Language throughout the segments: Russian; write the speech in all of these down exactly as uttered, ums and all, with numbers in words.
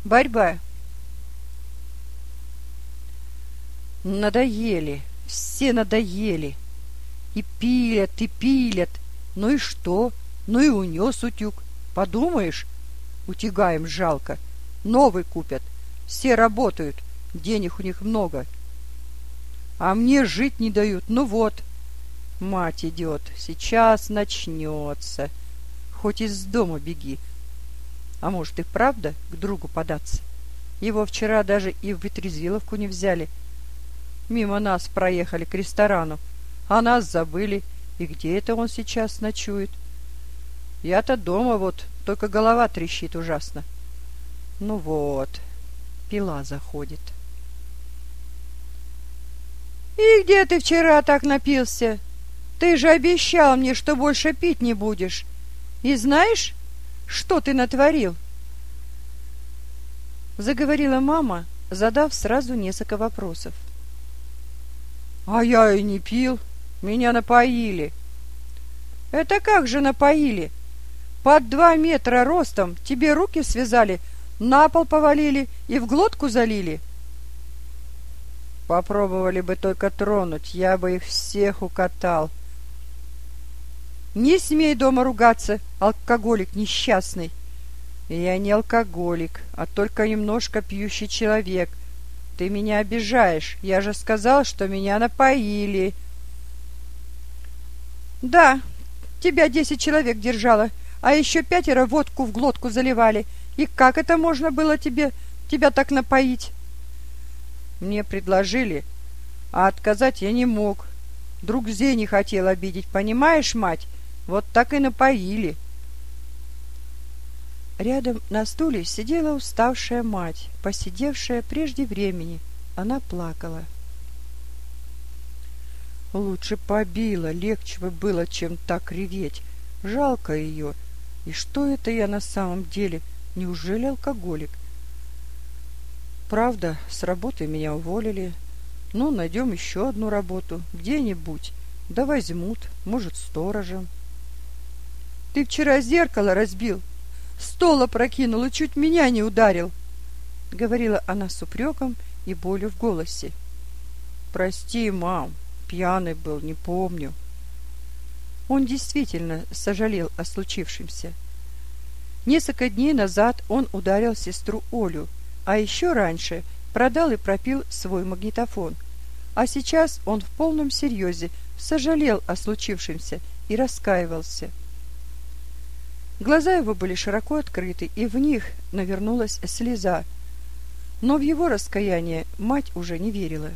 Борьба. Надоели, все надоели. И пилят, и пилят. Ну и что? Ну и унес утюг. Подумаешь, утюгаем жалко. Новый купят. Все работают, денег у них много. А мне жить не дают. Ну вот, мать идет, сейчас начнется. Хоть из дома беги. А может и правда к другу податься? Его вчера даже и в вытрезвиловку не взяли. Мимо нас проехали к ресторану, а нас забыли. И где это он сейчас ночует? Я-то дома вот, только голова трещит ужасно. Ну вот, пила заходит. И где ты вчера так напился? Ты же обещал мне, что больше пить не будешь. И знаешь, что ты натворил? Заговорила мама, задав сразу несколько вопросов. А я и не пил, меня напоили. Это как же напоили? Под два метра ростом тебе руки связали, на пол повалили и в глотку залили? Попробовали бы только тронуть, я бы их всех укатал. Не смей дома ругаться, алкоголик несчастный. Я не алкоголик, а только немножко пьющий человек. Ты меня обижаешь, я же сказал, что меня напоили. Да, тебя десять человек держало, а еще пятеро водку в глотку заливали. И как это можно было тебе, тебя так напоить? Мне предложили, а отказать я не мог. Друзей не хотел обидеть, понимаешь, мать? Вот так и напоили. Рядом на стуле сидела уставшая мать, посидевшая прежде времени. Она плакала. Лучше побила, легче бы было, чем так реветь. Жалко ее. И что это я на самом деле? Неужели алкоголик? Правда, с работы меня уволили. Ну, найдем еще одну работу, где-нибудь. Да возьмут, может, сторожем. Ты вчера зеркало разбил, стол опрокинул и чуть меня не ударил, — говорила она с упреком и болью в голосе. Прости, мам, пьяный был, не помню. Он действительно сожалел о случившемся. Несколько дней назад он ударил сестру Олю, а еще раньше продал и пропил свой магнитофон. А сейчас он в полном серьезе сожалел о случившемся и раскаивался. Глаза его были широко открыты, и в них навернулась слеза. Но в его раскаяние мать уже не верила.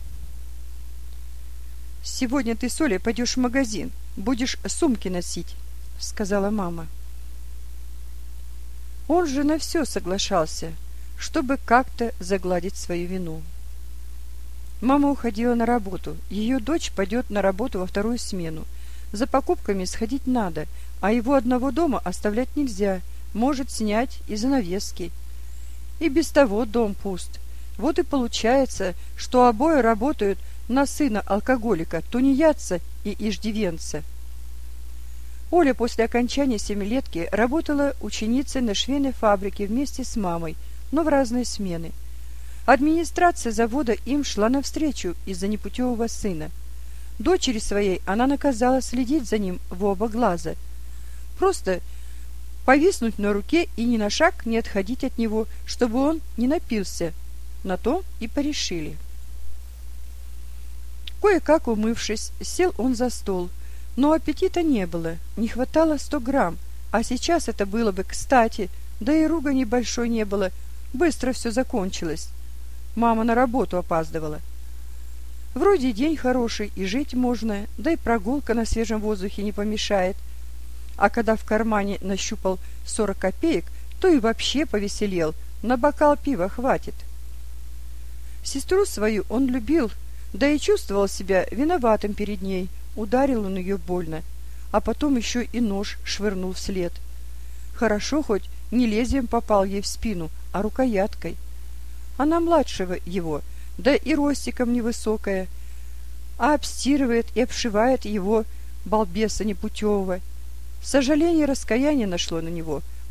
«Сегодня ты с Олей пойдешь в магазин, будешь сумки носить», — сказала мама. Он же на все соглашался, чтобы как-то загладить свою вину. Мама уходила на работу, ее дочь пойдет на работу во вторую смену. За покупками сходить надо, а его одного дома оставлять нельзя, может снять и занавески. И без того дом пуст. Вот и получается, что обои работают на сына алкоголика, тунеядца и иждивенца. Оля после окончания семилетки работала ученицей на швейной фабрике вместе с мамой, но в разные смены. Администрация завода им шла навстречу из-за непутевого сына. Дочери своей она наказала следить за ним в оба глаза. Просто повиснуть на руке и ни на шаг не отходить от него, чтобы он не напился. На то и порешили. Кое-как умывшись, сел он за стол, но аппетита не было, не хватало сто грамм, а сейчас это было бы кстати, да и ругани большой не было, быстро все закончилось. Мама на работу опаздывала. Вроде день хороший, и жить можно, да и прогулка на свежем воздухе не помешает. А когда в кармане нащупал сорок копеек, то и вообще повеселел, на бокал пива хватит. Сестру свою он любил, да и чувствовал себя виноватым перед ней, ударил он ее больно, а потом еще и нож швырнул вслед. Хорошо хоть не лезвием попал ей в спину, а рукояткой. Она младшего его, да и ростиком невысокая, а обстирывает и обшивает его, балбеса непутевого. Сожаление и раскаяние нашло на него.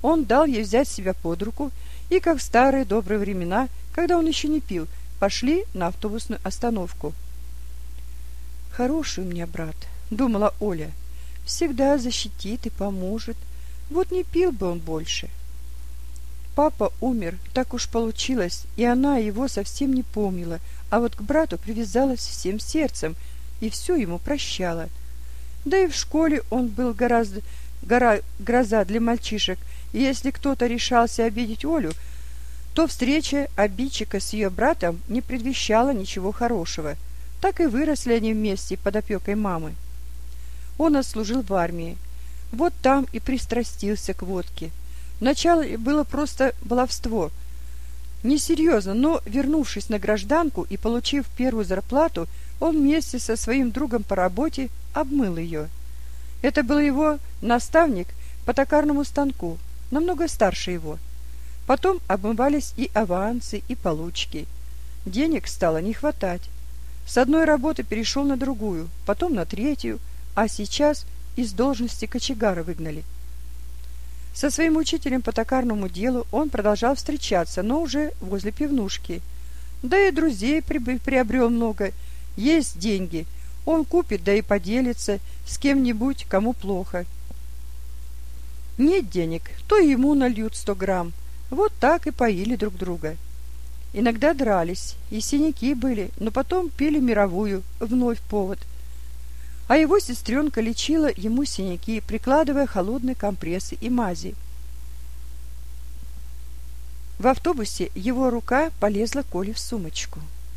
Он дал ей взять себя под руку, и, как в старые добрые времена, когда он еще не пил, пошли на автобусную остановку. «Хороший у меня брат», — думала Оля, — «всегда защитит и поможет. Вот не пил бы он больше». Папа умер, так уж получилось, и она его совсем не помнила, а вот к брату привязалась всем сердцем и все ему прощала. Да и в школе он был гораздо гора, гроза для мальчишек, и если кто-то решался обидеть Олю, то встреча обидчика с ее братом не предвещала ничего хорошего. Так и выросли они вместе под опекой мамы. Он отслужил в армии. Вот там и пристрастился к водке. Вначале было просто баловство. Несерьезно, но, вернувшись на гражданку и получив первую зарплату, он вместе со своим другом по работе обмыл ее. Это был его наставник по токарному станку, намного старше его. Потом обмывались и авансы, и получки. Денег стало не хватать. С одной работы перешел на другую, потом на третью, а сейчас из должности кочегара выгнали. Со своим учителем по токарному делу он продолжал встречаться, но уже возле пивнушки. Да и друзей приобрел много. Есть деньги. Он купит, да и поделится с кем-нибудь, кому плохо. Нет денег, то ему нальют сто грамм. Вот так и поили друг друга. Иногда дрались, и синяки были, но потом пили мировую, вновь повод. А его сестренка лечила ему синяки, прикладывая холодные компрессы и мази. В автобусе его рука полезла Коле в сумочку.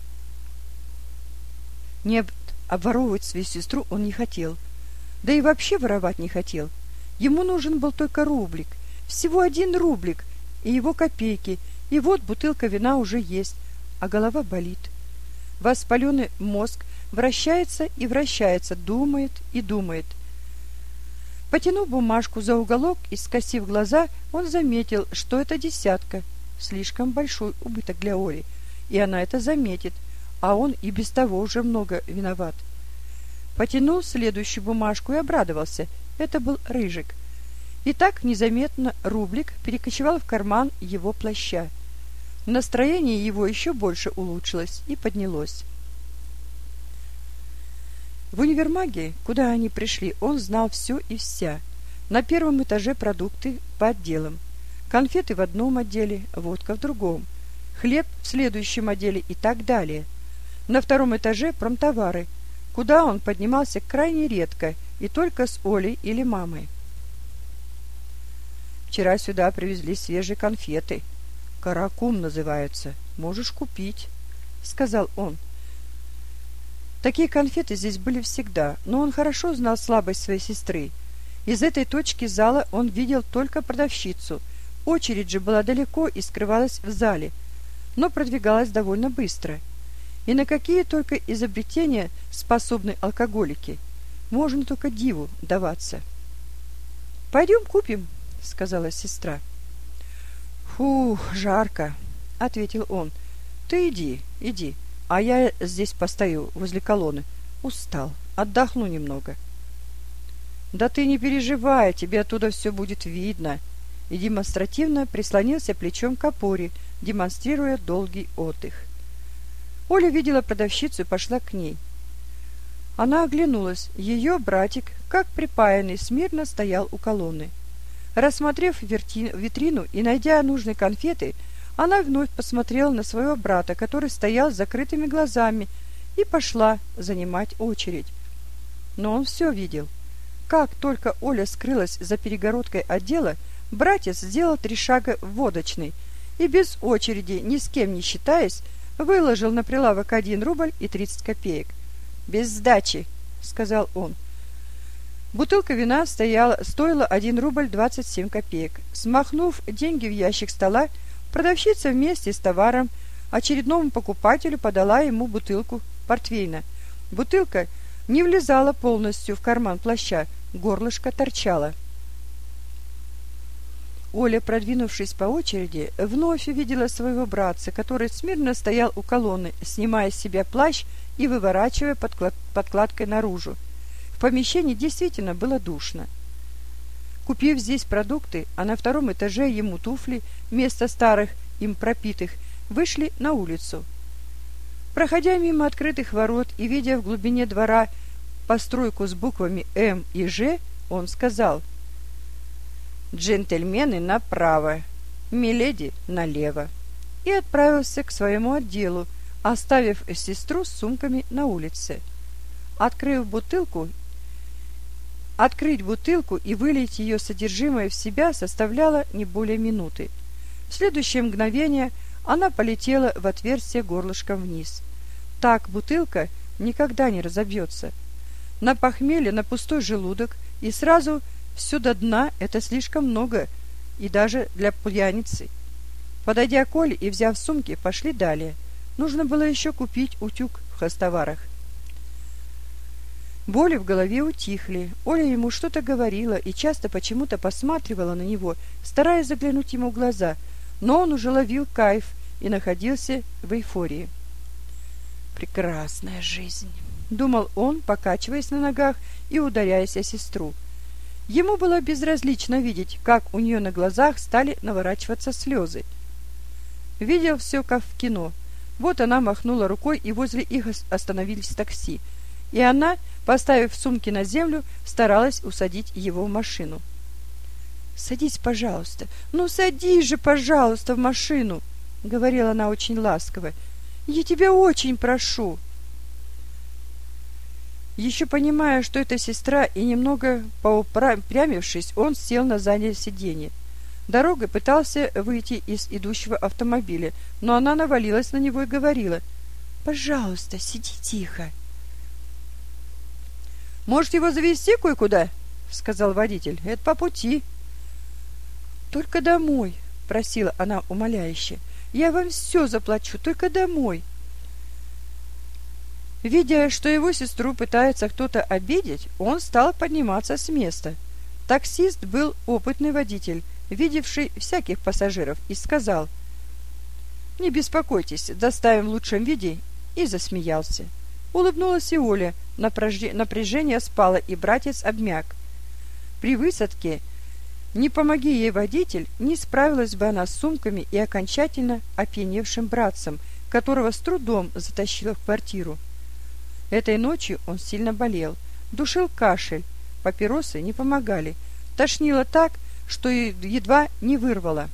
Не обворовывать свою сестру он не хотел, да и вообще воровать не хотел. Ему нужен был только рублик, всего один рублик, и его копейки, и вот бутылка вина уже есть, а голова болит. Воспаленный мозг вращается и вращается, думает и думает. Потянув бумажку за уголок и скосив глаза, он заметил, что это десятка, слишком большой убыток для Оли, и она это заметит, а он и без того уже много виноват. Потянул следующую бумажку и обрадовался. Это был рыжик. И так незаметно рублик перекочевал в карман его плаща. Настроение его еще больше улучшилось и поднялось. В универмаге, куда они пришли, он знал все и вся. На первом этаже продукты по отделам. Конфеты в одном отделе, водка в другом. Хлеб в следующем отделе и так далее. На втором этаже промтовары, куда он поднимался крайне редко и только с Олей или мамой. «Вчера сюда привезли свежие конфеты. Каракум называются. Можешь купить», — сказал он. Такие конфеты здесь были всегда, но он хорошо знал слабость своей сестры. Из этой точки зала он видел только продавщицу. Очередь же была далеко и скрывалась в зале, но продвигалась довольно быстро. И на какие только изобретения способны алкоголики. Можно только диву даваться. «Пойдем купим», — сказала сестра. «Фу, жарко», — ответил он. «Ты иди, иди, а я здесь постою возле колонны. Устал, отдохну немного». «Да ты не переживай, тебе оттуда все будет видно», и демонстративно прислонился плечом к опоре, демонстрируя долгий отдых. Оля видела продавщицу и пошла к ней. Она оглянулась. Ее братик, как припаянный, смирно стоял у колонны. Рассмотрев витрину и найдя нужные конфеты, она вновь посмотрела на своего брата, который стоял с закрытыми глазами, и пошла занимать очередь. Но он все видел. Как только Оля скрылась за перегородкой отдела, братец сделал три шага в водочный и без очереди, ни с кем не считаясь, выложил на прилавок один рубль и тридцать копеек. «Без сдачи», — сказал он. Бутылка вина стояла, стоила один рубль двадцать семь копеек. Смахнув деньги в ящик стола, продавщица вместе с товаром очередному покупателю подала ему бутылку портвейна. Бутылка не влезала полностью в карман плаща, горлышко торчало. Оля, продвинувшись по очереди, вновь увидела своего братца, который смирно стоял у колонны, снимая с себя плащ и выворачивая подклад... подкладкой наружу. В помещении действительно было душно. Купив здесь продукты, а на втором этаже ему туфли вместо старых, им пропитых, вышли на улицу. Проходя мимо открытых ворот и видя в глубине двора постройку с буквами «М» и «Ж», он сказал: «Джентльмены направо, миледи налево», и отправился к своему отделу, оставив сестру с сумками на улице. Открыв бутылку, открыть бутылку и вылить ее содержимое в себя составляло не более минуты. В следующее мгновение она полетела в отверстие горлышком вниз. Так бутылка никогда не разобьется. На похмелье, на пустой желудок и сразу все до дна — это слишком много, и даже для пьяницы. Подойдя к Оле и взяв сумки, пошли далее. Нужно было еще купить утюг в хозтоварах. Боли в голове утихли. Оля ему что-то говорила и часто почему-то посматривала на него, стараясь заглянуть ему в глаза, но он уже ловил кайф и находился в эйфории. «Прекрасная жизнь», — думал он, покачиваясь на ногах и ударяясь о сестру. Ему было безразлично видеть, как у нее на глазах стали наворачиваться слезы. Видел все, как в кино. Вот она махнула рукой, и возле их остановились такси. И она, поставив сумки на землю, старалась усадить его в машину. «Садись, пожалуйста. Ну, садись же, пожалуйста, в машину», — говорила она очень ласково. «Я тебя очень прошу». Еще понимая, что это сестра, и немного поупрямившись, он сел на заднее сиденье. Дорогой пытался выйти из идущего автомобиля, но она навалилась на него и говорила: «Пожалуйста, сиди тихо». «Может, его завезти кое-куда?» — сказал водитель. «Это по пути». «Только домой», — просила она умоляюще. «Я вам все заплачу, только домой». Видя, что его сестру пытается кто-то обидеть, он стал подниматься с места. Таксист был опытный водитель, видевший всяких пассажиров, и сказал: «Не беспокойтесь, доставим в лучшем виде», и засмеялся. Улыбнулась и Оля, напряжение спало, и братец обмяк. При высадке, не помоги ей водитель, не справилась бы она с сумками и окончательно опьяневшим братцем, которого с трудом затащила в квартиру. Этой ночью он сильно болел, душил кашель, папиросы не помогали, тошнило так, что едва не вырвало.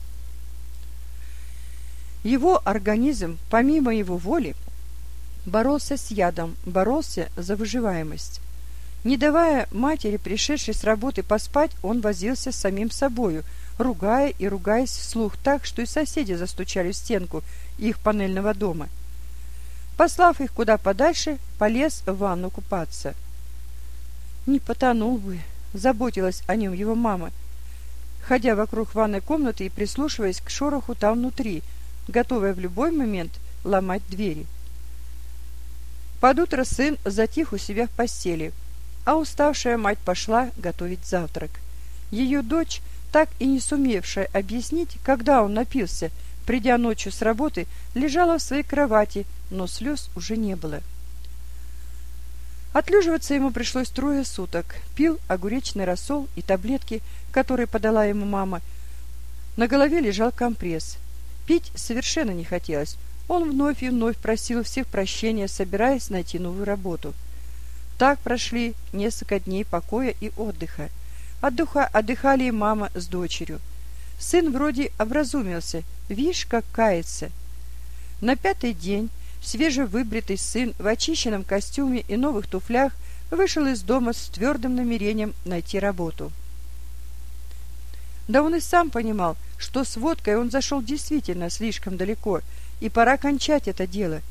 Его организм, помимо его воли, боролся с ядом, боролся за выживаемость. Не давая матери, пришедшей с работы, поспать, он возился с самим собою, ругая и ругаясь вслух так, что и соседи застучали в стенку их панельного дома. Послав их куда подальше, полез в ванну купаться. «Не потонул бы», — заботилась о нем его мама, ходя вокруг ванной комнаты и прислушиваясь к шороху там внутри, готовая в любой момент ломать двери. Под утро сын затих у себя в постели, а уставшая мать пошла готовить завтрак. Ее дочь, так и не сумевшая объяснить, когда он напился, придя ночью с работы, лежала в своей кровати, но слез уже не было. Отлеживаться ему пришлось трое суток. Пил огуречный рассол и таблетки, которые подала ему мама. На голове лежал компресс. Пить совершенно не хотелось. Он вновь и вновь просил всех прощения, собираясь найти новую работу. Так прошли несколько дней покоя и отдыха. Отдыха отдыхали и мама с дочерью. Сын вроде образумился, видишь, как кается. На пятый день свежевыбритый сын в очищенном костюме и новых туфлях вышел из дома с твердым намерением найти работу. Да он и сам понимал, что с водкой он зашел действительно слишком далеко, и пора кончать это дело.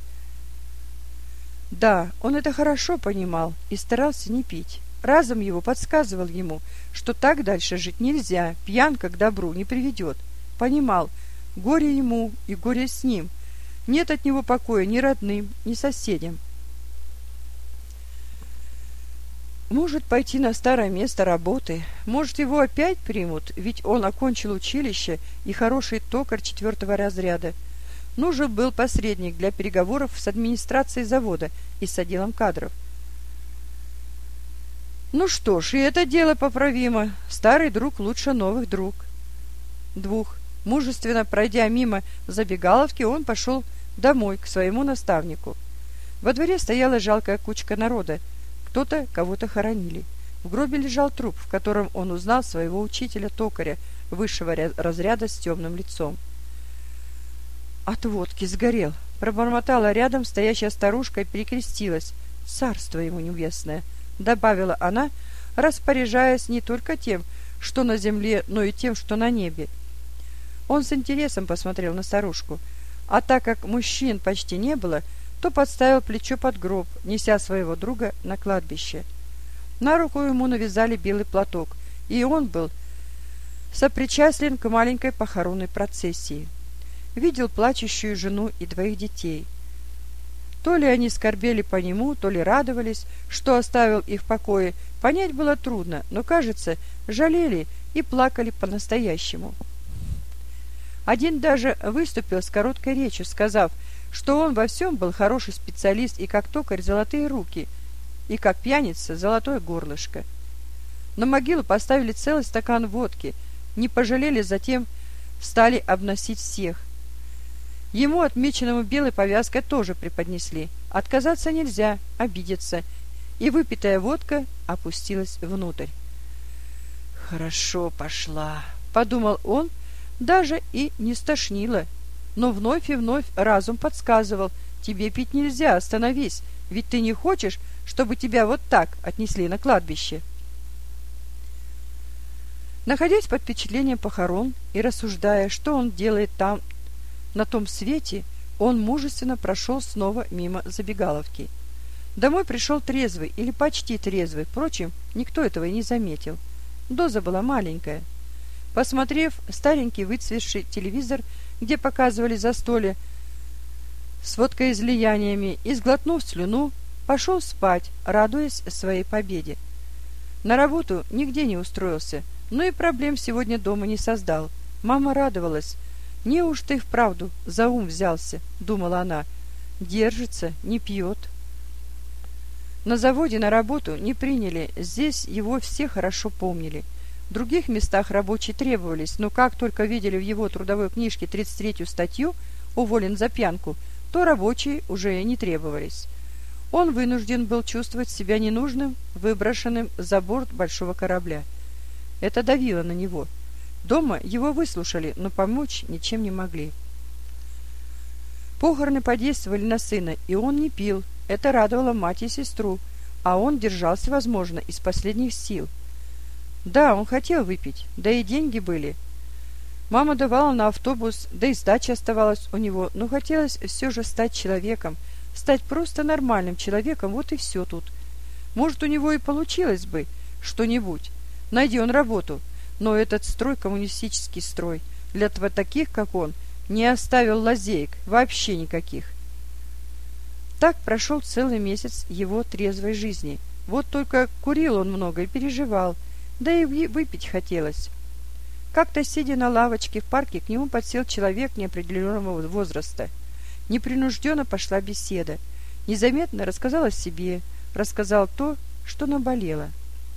Да, он это хорошо понимал и старался не пить. Разум его подсказывал ему, что так дальше жить нельзя, пьянка к добру не приведет. Понимал, горе ему и горе с ним. Нет от него покоя ни родным, ни соседям. Может пойти на старое место работы, может его опять примут, ведь он окончил училище и хороший токарь четвертого разряда. Нужен был посредник для переговоров с администрацией завода и с отделом кадров. Ну что ж, и это дело поправимо. Старый друг лучше новых друг. Двух. Мужественно пройдя мимо забегаловки, он пошел домой к своему наставнику. Во дворе стояла жалкая кучка народа. Кто-то кого-то хоронили. В гробе лежал труп, в котором он узнал своего учителя-токаря высшего разряда с темным лицом. «От водки сгорел», — пробормотала рядом стоящая старушка и перекрестилась. «Царство ему небесное», — добавила она, распоряжаясь не только тем, что на земле, но и тем, что на небе. Он с интересом посмотрел на старушку, а так как мужчин почти не было, то подставил плечо под гроб, неся своего друга на кладбище. На руку ему навязали белый платок, и он был сопричаслен к маленькой похоронной процессии. Видел плачущую жену и двоих детей. То ли они скорбели по нему, то ли радовались, что оставил их в покое, понять было трудно, но, кажется, жалели и плакали по-настоящему. Один даже выступил с короткой речью, сказав, что он во всем был хороший специалист и как токарь золотые руки, и как пьяница золотое горлышко. На могилу поставили целый стакан водки, не пожалели, затем стали обносить всех. Ему, отмеченному белой повязкой, тоже преподнесли. Отказаться нельзя, обидеться, и выпитая водка опустилась внутрь. «Хорошо пошла», — подумал он, даже и не стошнило. Но вновь и вновь разум подсказывал: тебе пить нельзя, остановись, ведь ты не хочешь, чтобы тебя вот так отнесли на кладбище. Находясь под впечатлением похорон и рассуждая, что он делает там, на том свете, он мужественно прошел снова мимо забегаловки. Домой пришел трезвый или почти трезвый, впрочем, никто этого и не заметил. Доза была маленькая. Посмотрев старенький выцветший телевизор, где показывали застолье с водкоизлияниями, и сглотнув слюну, пошел спать, радуясь своей победе. На работу нигде не устроился, но и проблем сегодня дома не создал. Мама радовалась. «Неужто и вправду за ум взялся?» — думала она. «Держится, не пьет». На заводе на работу не приняли, здесь его все хорошо помнили. В других местах рабочие требовались, но как только видели в его трудовой книжке тридцать третью статью «Уволен за пьянку», то рабочие уже не требовались. Он вынужден был чувствовать себя ненужным, выброшенным за борт большого корабля. Это давило на него. Дома его выслушали, но помочь ничем не могли. Похороны подействовали на сына, и он не пил. Это радовало мать и сестру, а он держался, возможно, из последних сил. Да, он хотел выпить, да и деньги были. Мама давала на автобус, да и сдача оставалась у него, но хотелось все же стать человеком, стать просто нормальным человеком, вот и все тут. Может, у него и получилось бы что-нибудь, найди он работу, но этот строй, коммунистический строй, для таких, как он, не оставил лазеек, вообще никаких. Так прошел целый месяц его трезвой жизни. Вот только курил он много и переживал, да и выпить хотелось. Как-то, сидя на лавочке в парке, к нему подсел человек неопределенного возраста. Непринужденно пошла беседа. Незаметно рассказал о себе, рассказал то, что наболело.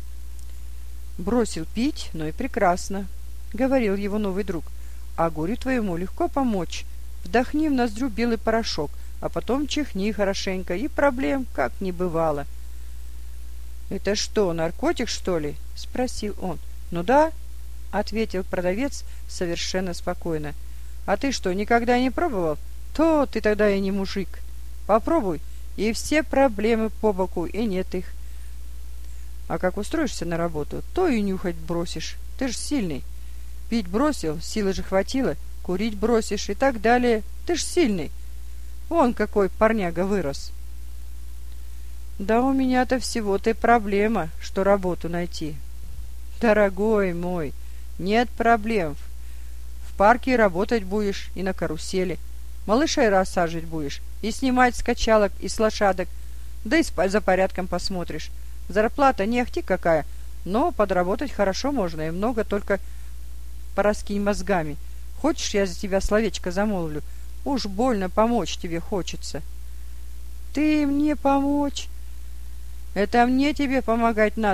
«Бросил пить, но и прекрасно», — говорил его новый друг. «А горю твоему легко помочь. Вдохни в ноздрю белый порошок, а потом чихни хорошенько, и проблем как не бывало». «Это что, наркотик, что ли?» — спросил он. «Ну да», — ответил продавец совершенно спокойно. «А ты что, никогда не пробовал? То ты тогда и не мужик. Попробуй, и все проблемы по боку, и нет их. А как устроишься на работу, то и нюхать бросишь. Ты ж сильный. Пить бросил, силы же хватило, курить бросишь и так далее. Ты ж сильный. Вон какой парняга вырос». «Да у меня-то всего-то и проблема, что работу найти». «Дорогой мой, нет проблем. В парке работать будешь и на карусели. Малышей рассаживать будешь и снимать с качалок и с лошадок, да и за порядком посмотришь. Зарплата не ахти какая, но подработать хорошо можно и много, только пораскинь мозгами. Хочешь, я за тебя словечко замолвлю? Уж больно помочь тебе хочется». «Ты мне помочь?» «Это мне тебе помогать надо,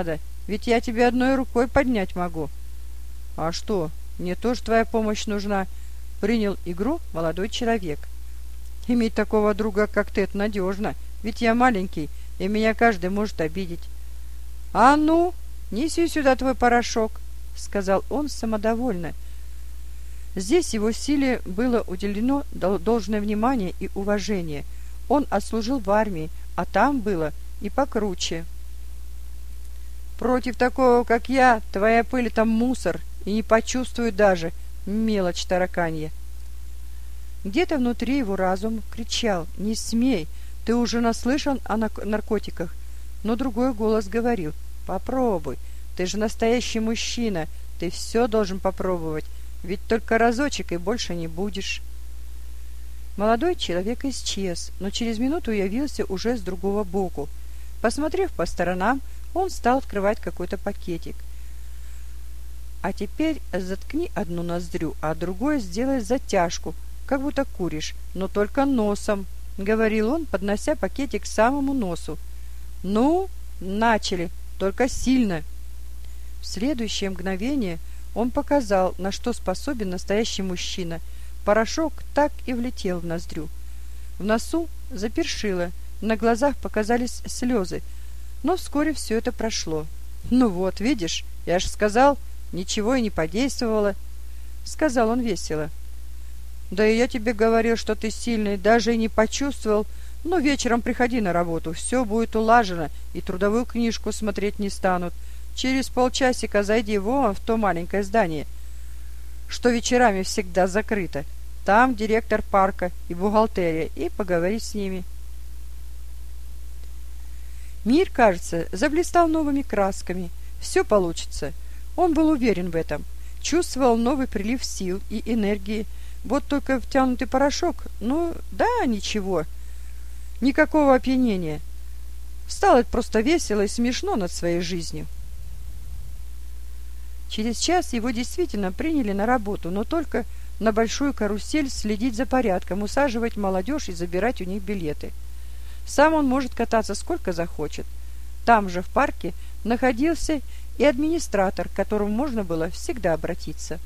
ведь я тебе одной рукой поднять могу». «А что, мне тоже твоя помощь нужна», — принял игру молодой человек. «Иметь такого друга, как ты, это надежно, ведь я маленький, и меня каждый может обидеть». «А ну, неси сюда твой порошок», — сказал он самодовольно. Здесь его силе было уделено должное внимание и уважение. Он отслужил в армии, а там было и покруче. «Против такого, как я, твоя пыль там мусор, и не почувствует даже, мелочь тараканья». Где-то внутри его разум кричал: «Не смей, ты уже наслышан о наркотиках». Но другой голос говорил: «Попробуй, ты же настоящий мужчина, ты все должен попробовать, ведь только разочек и больше не будешь». Молодой человек исчез, но через минуту явился уже с другого боку. Посмотрев по сторонам, он стал открывать какой-то пакетик. «А теперь заткни одну ноздрю, а другой сделай затяжку, как будто куришь, но только носом», — говорил он, поднося пакетик к самому носу. «Ну, начали, только сильно». В следующее мгновение он показал, на что способен настоящий мужчина. Порошок так и влетел в ноздрю. В носу запершило, на глазах показались слезы, но вскоре все это прошло. «Ну вот, видишь, я же сказал, ничего и не подействовало», — сказал он весело. «Да и я тебе говорил, что ты сильный, даже и не почувствовал. Ну, вечером приходи на работу, все будет улажено, и трудовую книжку смотреть не станут. Через полчасика зайди вон в то маленькое здание, что вечерами всегда закрыто. Там директор парка и бухгалтерия, и поговори с ними». Мир, кажется, заблистал новыми красками. Все получится. Он был уверен в этом. Чувствовал новый прилив сил и энергии. Вот только втянутый порошок, ну, да, ничего. Никакого опьянения. Стало просто весело и смешно над своей жизнью. Через час его действительно приняли на работу, но только на большую карусель следить за порядком, усаживать молодежь и забирать у них билеты. Сам он может кататься сколько захочет. Там же, в парке, находился и администратор, к которому можно было всегда обратиться.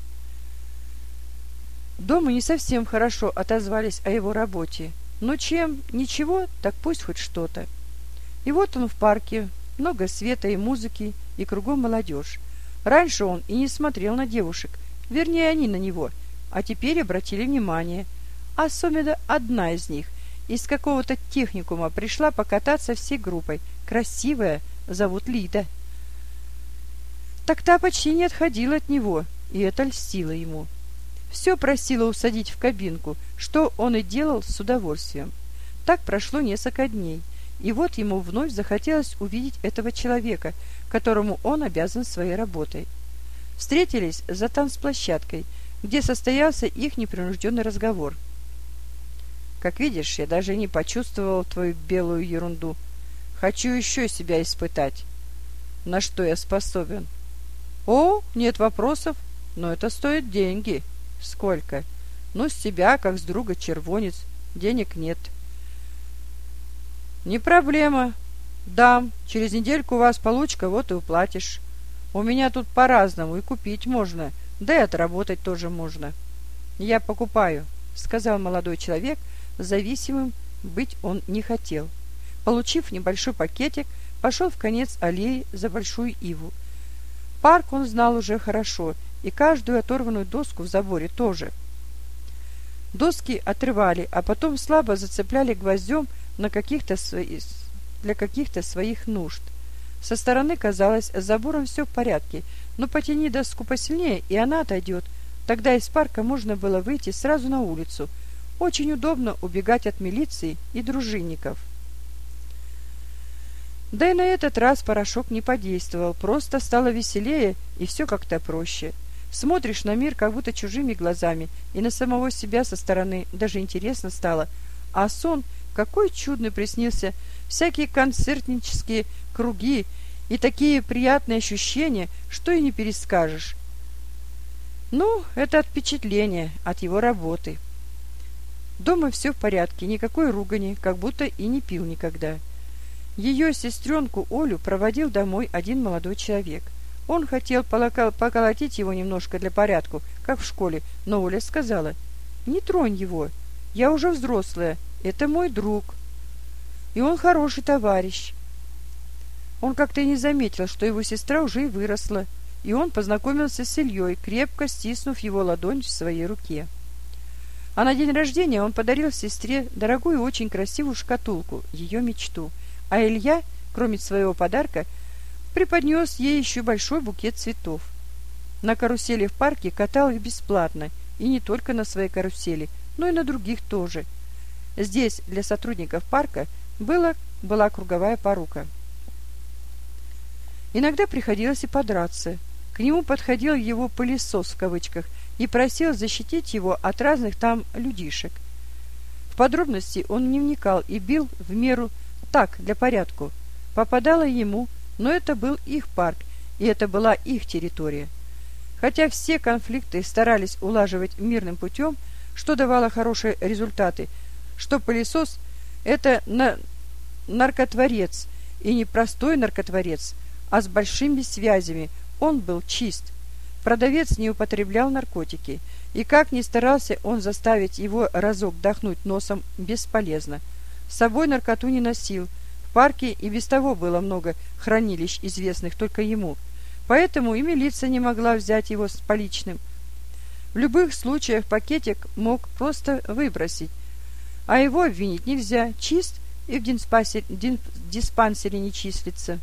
Дома не совсем хорошо отозвались о его работе, но чем ничего, так пусть хоть что-то. И вот он в парке, много света и музыки, и кругом молодежь. Раньше он и не смотрел на девушек, вернее, они на него, а теперь обратили внимание. Особенно одна из них из какого-то техникума пришла покататься всей группой. Красивая, зовут Лида. Так та почти не отходила от него, и это льстило ему. Все просила усадить в кабинку, что он и делал с удовольствием. Так прошло несколько дней, и вот ему вновь захотелось увидеть этого человека, которому он обязан своей работой. Встретились за танцплощадкой, где состоялся их непринужденный разговор. «Как видишь, я даже не почувствовал твою белую ерунду. Хочу еще себя испытать. На что я способен?» «О, нет вопросов, но это стоит деньги». «Сколько?» «Ну, с тебя, как с друга, червонец. Денег нет». «Не проблема. Дам. Через недельку у вас получка, вот и уплатишь. У меня тут по-разному, и купить можно, да и отработать тоже можно». «Я покупаю», — сказал молодой человек. Зависимым быть он не хотел. Получив небольшой пакетик, пошел в конец аллеи за большую иву. Парк он знал уже хорошо, и каждую оторванную доску в заборе тоже. Доски отрывали, а потом слабо зацепляли гвоздем на каких-то свои... для каких-то своих нужд. Со стороны казалось, с забором все в порядке, но потяни доску посильнее, и она отойдет. Тогда из парка можно было выйти сразу на улицу. Очень удобно убегать от милиции и дружинников. Да и на этот раз порошок не подействовал, просто стало веселее и все как-то проще. Смотришь на мир как будто чужими глазами, и на самого себя со стороны даже интересно стало. А сон какой чудный приснился, всякие концертнические круги и такие приятные ощущения, что и не перескажешь. Ну, это от впечатления, от его работы. Дома все в порядке, никакой ругани, как будто и не пил никогда. Ее сестренку Олю проводил домой один молодой человек. Он хотел поколотить его немножко для порядку, как в школе, но Оля сказала: «Не тронь его, я уже взрослая, это мой друг, и он хороший товарищ». Он как-то и не заметил, что его сестра уже и выросла, и он познакомился с Ильей, крепко стиснув его ладонь в своей руке. А на день рождения он подарил сестре дорогую и очень красивую шкатулку, ее мечту, а Илья, кроме своего подарка, преподнес ей еще большой букет цветов. На карусели в парке катал их бесплатно, и не только на своей карусели, но и на других тоже. Здесь для сотрудников парка было, была круговая порука. Иногда приходилось и подраться. К нему подходил его «пылесос» в кавычках и просил защитить его от разных там людишек. В подробности он не вникал и бил в меру так, для порядку. Попадало ему, но это был их парк, и это была их территория. Хотя все конфликты старались улаживать мирным путем, что давало хорошие результаты, что пылесос – это на... наркотворец, и не простой наркотворец, а с большими связями. Он был чист. Продавец не употреблял наркотики, и как ни старался он заставить его разок дохнуть носом, бесполезно. С собой наркоту не носил. В парке и без того было много хранилищ, известных только ему, поэтому и милиция не могла взять его с поличным. В любых случаях пакетик мог просто выбросить, а его обвинить нельзя, чист и в диспансере, диспансере не числится.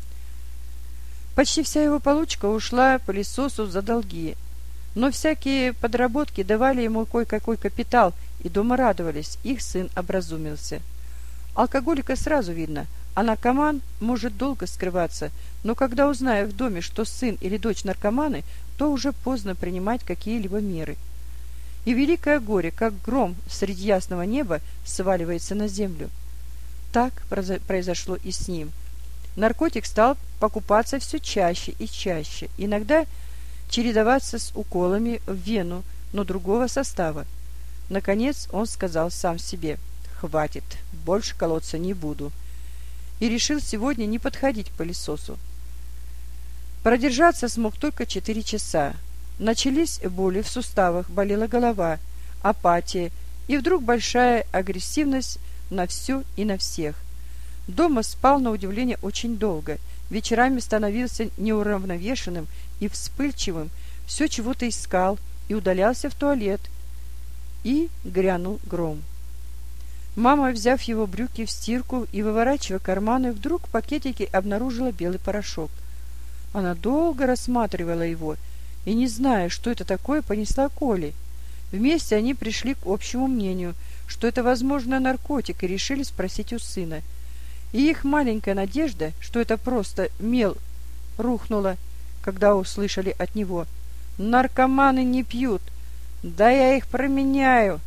Почти вся его получка ушла пылесосу за долги, но всякие подработки давали ему кое-какой капитал, и дома радовались, их сын образумился. Алкоголика сразу видно, а наркоман может долго скрываться, но когда узнают в доме, что сын или дочь наркоманы, то уже поздно принимать какие-либо меры. И великое горе, как гром среди ясного неба, сваливается на землю. Так произошло и с ним. Наркотик стал покупаться все чаще и чаще, иногда чередоваться с уколами в вену, но другого состава. Наконец он сказал сам себе: «Хватит, больше колоться не буду», и решил сегодня не подходить к пылесосу. Продержаться смог только четыре часа. Начались боли в суставах, болела голова, апатия и вдруг большая агрессивность на все и на всех. Дома спал, на удивление, очень долго, вечерами становился неуравновешенным и вспыльчивым, все чего-то искал и удалялся в туалет. И грянул гром. Мама, взяв его брюки в стирку и выворачивая карманы, вдруг в пакетике обнаружила белый порошок. Она долго рассматривала его и, не зная, что это такое, понесла к Оле. Вместе они пришли к общему мнению, что это, возможно, наркотик, и решили спросить у сына. И их маленькая надежда, что это просто мел, рухнула, когда услышали от него: «Наркоманы не пьют, да я их променяю».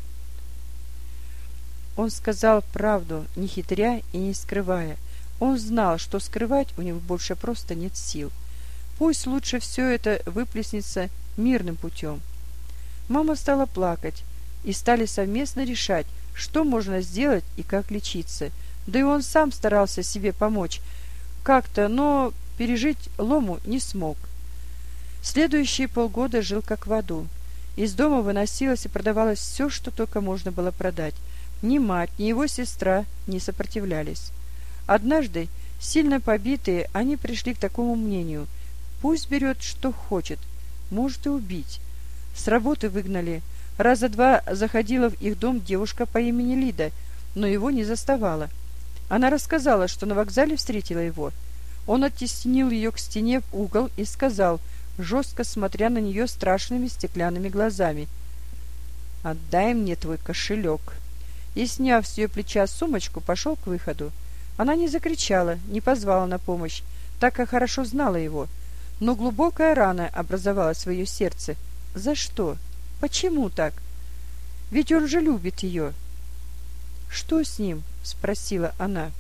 Он сказал правду, не хитря и не скрывая. Он знал, что скрывать у него больше просто нет сил. Пусть лучше все это выплеснется мирным путем. Мама стала плакать, и стали совместно решать, что можно сделать и как лечиться. Да и он сам старался себе помочь как-то, но пережить лому не смог. Следующие полгода жил как в аду. Из дома выносилось и продавалось все, что только можно было продать. Ни мать, ни его сестра не сопротивлялись. Однажды, сильно побитые, они пришли к такому мнению: пусть берет, что хочет, может и убить. С работы выгнали. Раза два заходила в их дом девушка по имени Лида, но его не заставала. Она рассказала, что на вокзале встретила его. Он оттеснил ее к стене в угол и сказал, жестко смотря на нее страшными стеклянными глазами: «Отдай мне твой кошелек». И, сняв с ее плеча сумочку, пошел к выходу. Она не закричала, не позвала на помощь, так как хорошо знала его. Но глубокая рана образовалась в ее сердце. За что? Почему так? Ведь он же любит ее. «Что с ним?» — спросила она.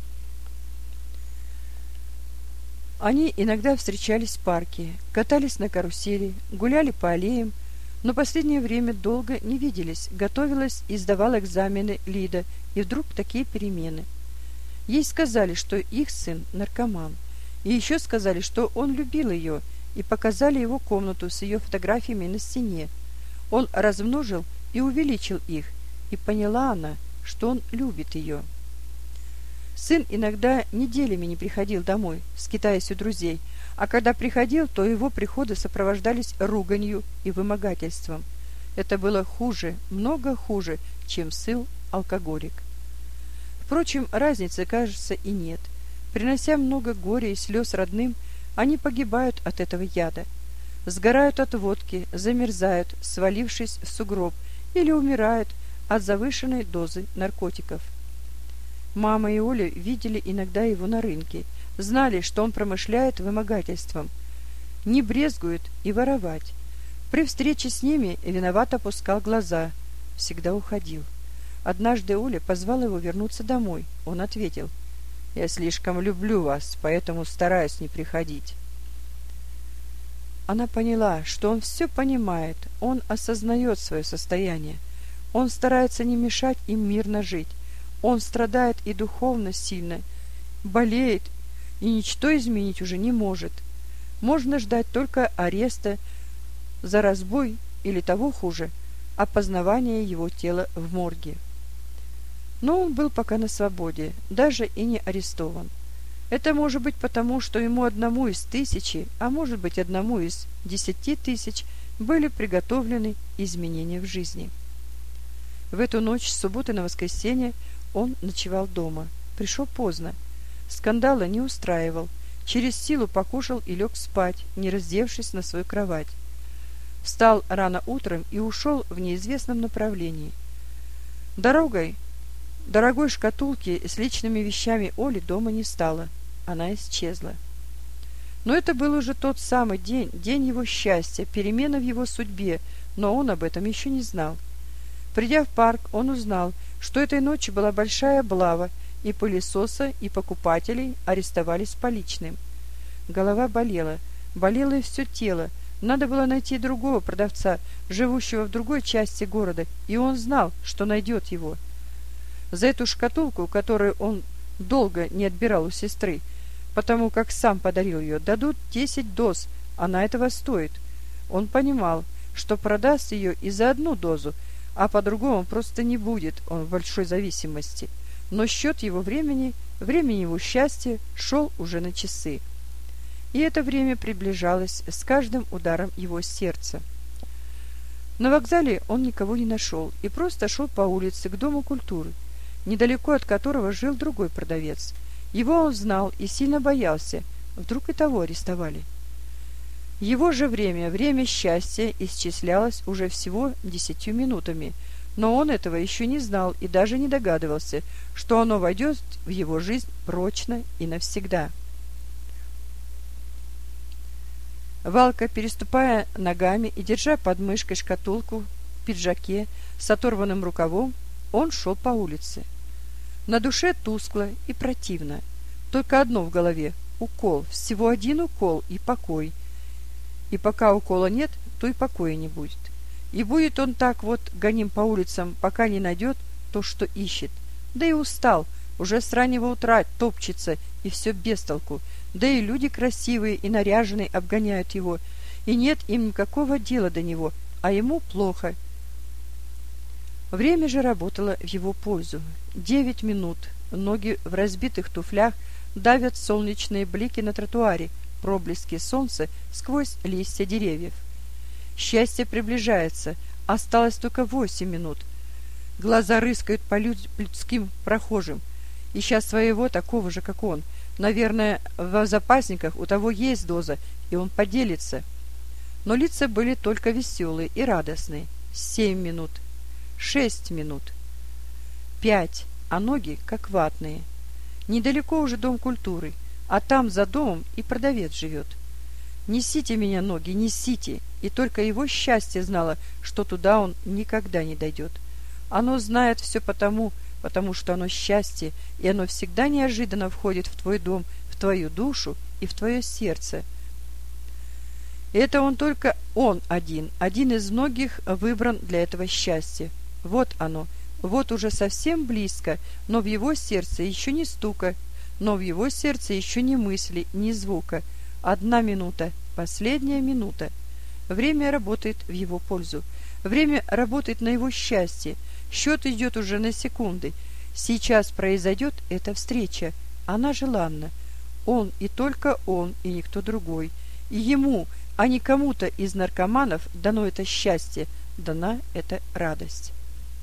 Они иногда встречались в парке, катались на карусели, гуляли по аллеям, но последнее время долго не виделись. Готовилась и сдавала экзамены Лида, и вдруг такие перемены. Ей сказали, что их сын наркоман. И еще сказали, что он любил ее, и показали его комнату с ее фотографиями на стене. Он размножил и увеличил их, и поняла она, что он любит ее. Сын иногда неделями не приходил домой, скитаясь у друзей, а когда приходил, то его приходы сопровождались руганью и вымогательством. Это было хуже, много хуже, чем сын алкоголик. Впрочем, разницы, кажется, и нет. Принося много горя и слез родным, они погибают от этого яда, сгорают от водки, замерзают, свалившись в сугроб, или умирают от завышенной дозы наркотиков. Мама и Оля видели иногда его на рынке, знали, что он промышляет вымогательством, не брезгует и воровать. При встрече с ними виновато опускал глаза, всегда уходил. Однажды Оля позвала его вернуться домой. Он ответил: «Я слишком люблю вас, поэтому стараюсь не приходить». Она поняла, что он все понимает, он осознает свое состояние, он старается не мешать им мирно жить, он страдает и духовно сильно, болеет, и ничто изменить уже не может. Можно ждать только ареста за разбой или, того хуже, опознавания его тела в морге. Но он был пока на свободе, даже и не арестован. Это может быть потому, что ему одному из тысячи, а может быть одному из десяти тысяч были приготовлены изменения в жизни. В эту ночь с субботы на воскресенье он ночевал дома. Пришел поздно. Скандала не устраивал. Через силу покушал и лег спать, не раздевшись на свою кровать. Встал рано утром и ушел в неизвестном направлении. Дорогой Дорогой шкатулки с личными вещами Оли дома не стало. Она исчезла. Но это был уже тот самый день, день его счастья, перемена в его судьбе, но он об этом еще не знал. Придя в парк, он узнал, что этой ночью была большая облава, и пылесоса, и покупателей арестовали с поличным. Голова болела, болело и все тело. Надо было найти другого продавца, живущего в другой части города, и он знал, что найдет его. За эту шкатулку, которую он долго не отбирал у сестры, потому как сам подарил ее, дадут десять доз, она этого стоит. Он понимал, что продаст ее и за одну дозу, а по-другому просто не будет, он в большой зависимости. Но счет его времени, времени его счастья, шел уже на часы. И это время приближалось с каждым ударом его сердца. На вокзале он никого не нашел и просто шел по улице к Дому культуры, недалеко от которого жил другой продавец. Его он знал и сильно боялся, вдруг и того арестовали. Его же время, время счастья, исчислялось уже всего десятью минутами, но он этого еще не знал и даже не догадывался, что оно войдет в его жизнь прочно и навсегда. Валка, переступая ногами и держа под мышкой шкатулку в пиджаке с оторванным рукавом, он шел по улице. На душе тускло и противно. Только одно в голове — укол, всего один укол и покой. И пока укола нет, то и покоя не будет. И будет он так вот гоним по улицам, пока не найдет то, что ищет. Да и устал, уже с раннего утра топчется, и все без толку. Да и люди красивые и наряженные обгоняют его, и нет им никакого дела до него, а ему плохо. Время же работало в его пользу. Девять минут. Ноги в разбитых туфлях давят солнечные блики на тротуаре, проблески солнца сквозь листья деревьев. Счастье приближается. Осталось только восемь минут. Глаза рыскают по люд- людским прохожим, ища своего такого же, как он. Наверное, в запасниках у того есть доза, и он поделится. Но лица были только веселые и радостные. Семь минут. Шесть минут. Пять, а ноги как ватные. Недалеко уже Дом культуры, а там за домом и продавец живет. Несите меня, ноги, несите. И только его счастье знало, что туда он никогда не дойдет. Оно знает все потому, потому что оно счастье, и оно всегда неожиданно входит в твой дом, в твою душу и в твое сердце. И это он только он один, один из многих выбран для этого счастья. Вот оно, Вот уже совсем близко, но в его сердце еще не стука, но в его сердце еще ни мысли, ни звука. Одна минута, последняя минута. Время работает в его пользу. Время работает на его счастье. Счет идет уже на секунды. Сейчас произойдет эта встреча. Она желанна. Он и только он, и никто другой. И ему, а не кому-то из наркоманов дано это счастье, дана эта радость.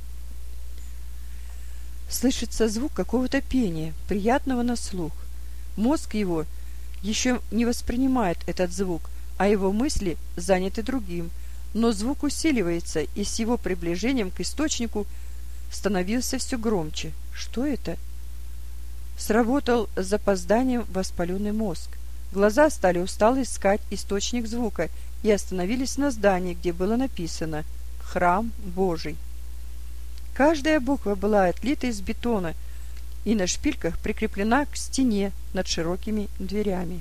Слышится звук какого-то пения, приятного на слух. Мозг его еще не воспринимает этот звук, а его мысли заняты другим. Но звук усиливается, и с его приближением к источнику становился все громче. Что это? Сработал с запозданием воспаленный мозг. Глаза стали устало искать источник звука и остановились на здании, где было написано «Храм Божий». Каждая буква была отлита из бетона и на шпильках прикреплена к стене над широкими дверями.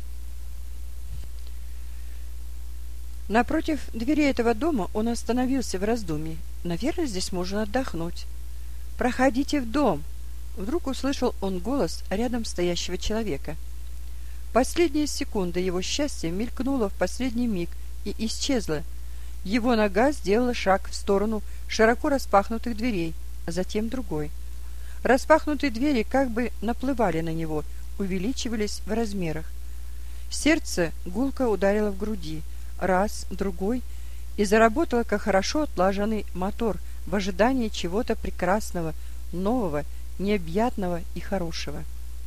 Напротив дверей этого дома он остановился в раздумье. Наверное, здесь можно отдохнуть. «Проходите в дом!» Вдруг услышал он голос рядом стоящего человека. Последняя секунда его счастья мелькнула в последний миг и исчезла. Его нога сделала шаг в сторону широко распахнутых дверей, а затем другой. Распахнутые двери как бы наплывали на него, увеличивались в размерах. Сердце гулко ударило в груди, раз, другой, и заработало, как хорошо отлаженный мотор в ожидании чего-то прекрасного, нового, необъятного и хорошего.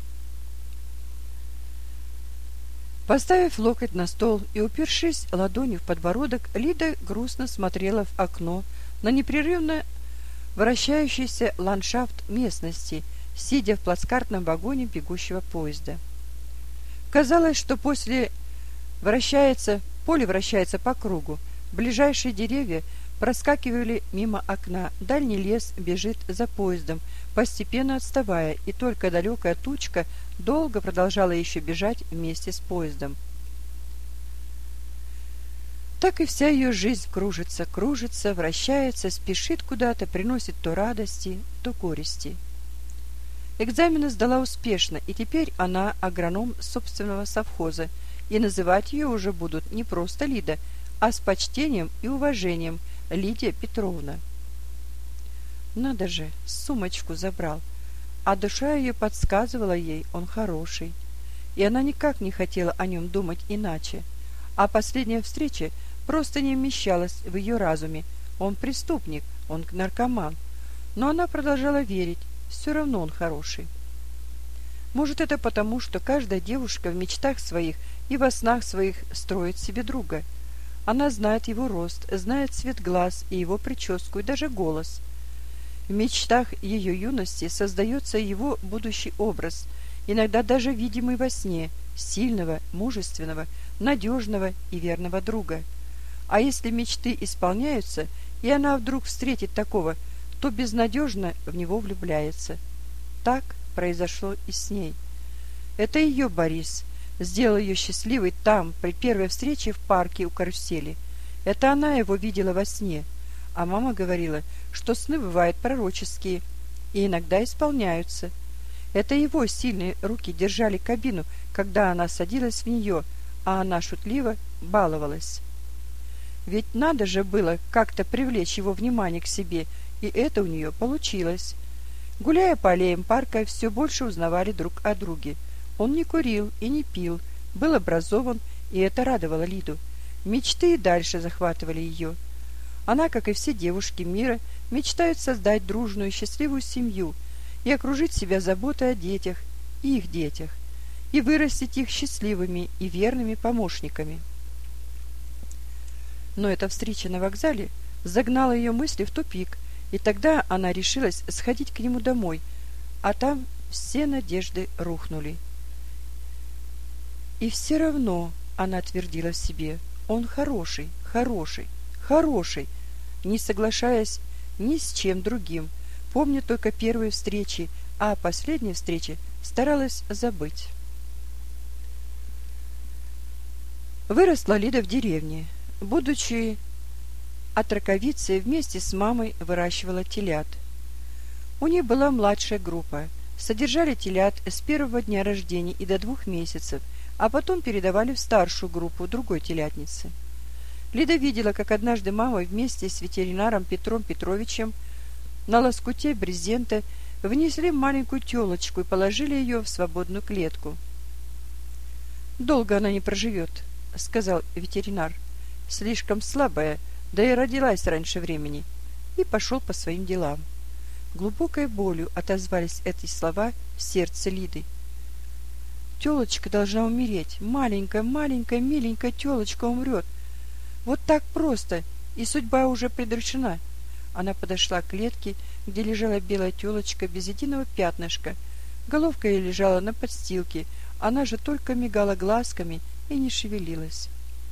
Поставив локоть на стол и упершись ладонью в подбородок, Лида грустно смотрела в окно на непрерывно вращающийся ландшафт местности, сидя в плацкартном вагоне бегущего поезда. Казалось, что после вращается, поле вращается по кругу, ближайшие деревья проскакивали мимо окна, дальний лес бежит за поездом, постепенно отставая, и только далекая тучка долго продолжала еще бежать вместе с поездом. Так и вся ее жизнь кружится, кружится, вращается, спешит куда-то, приносит то радости, то горести. Экзамены сдала успешно, и теперь она агроном собственного совхоза, и называть ее уже будут не просто Лида, а с почтением и уважением Лидия Петровна. Надо же, сумочку забрал, а душа ее подсказывала ей, он хороший, и она никак не хотела о нем думать иначе, а последняя встреча просто не вмещалась в ее разуме. Он преступник, он наркоман, но она продолжала верить, все равно он хороший. Может, это потому, что каждая девушка в мечтах своих и во снах своих строит себе друга. Она знает его рост, знает цвет глаз и его прическу, и даже голос. В мечтах ее юности создается его будущий образ, иногда даже видимый во сне, сильного, мужественного, надежного и верного друга. А если мечты исполняются, и она вдруг встретит такого, то безнадежно в него влюбляется. Так произошло и с ней. Это ее Борис сделал ее счастливой там, при первой встрече в парке у карусели. Это она его видела во сне. А мама говорила, что сны бывают пророческие и иногда исполняются. Это его сильные руки держали кабину, когда она садилась в нее, а она шутливо баловалась. Ведь надо же было как-то привлечь его внимание к себе, и это у нее получилось. Гуляя по аллеям парка, все больше узнавали друг о друге. Он не курил и не пил, был образован, и это радовало Лиду. Мечты и дальше захватывали ее. Она, как и все девушки мира, мечтает создать дружную и счастливую семью и окружить себя заботой о детях и их детях, и вырастить их счастливыми и верными помощниками. Но эта встреча на вокзале загнала ее мысли в тупик, и тогда она решилась сходить к нему домой, а там все надежды рухнули. И все равно она твердила в себе: он хороший, хороший, хороший, не соглашаясь ни с чем другим, помня только первые встречи, а о последней встрече старалась забыть. Выросла Лида в деревне. Будучи отроковицей, вместе с мамой выращивала телят. У них была младшая группа. Содержали телят с первого дня рождения и до двух месяцев, а потом передавали в старшую группу другой телятницы. Лида видела, как однажды мама вместе с ветеринаром Петром Петровичем на лоскуте брезента внесли маленькую телочку и положили ее в свободную клетку. «Долго она не проживет», — сказал ветеринар. «Слишком слабая, да и родилась раньше времени», и пошел по своим делам. Глубокой болью отозвались эти слова в сердце Лиды. «Телочка должна умереть. Маленькая, маленькая, миленькая телочка умрет. Вот так просто, и судьба уже предрешена». Она подошла к клетке, где лежала белая телочка без единого пятнышка. Головка ее лежала на подстилке, она же только мигала глазками и не шевелилась.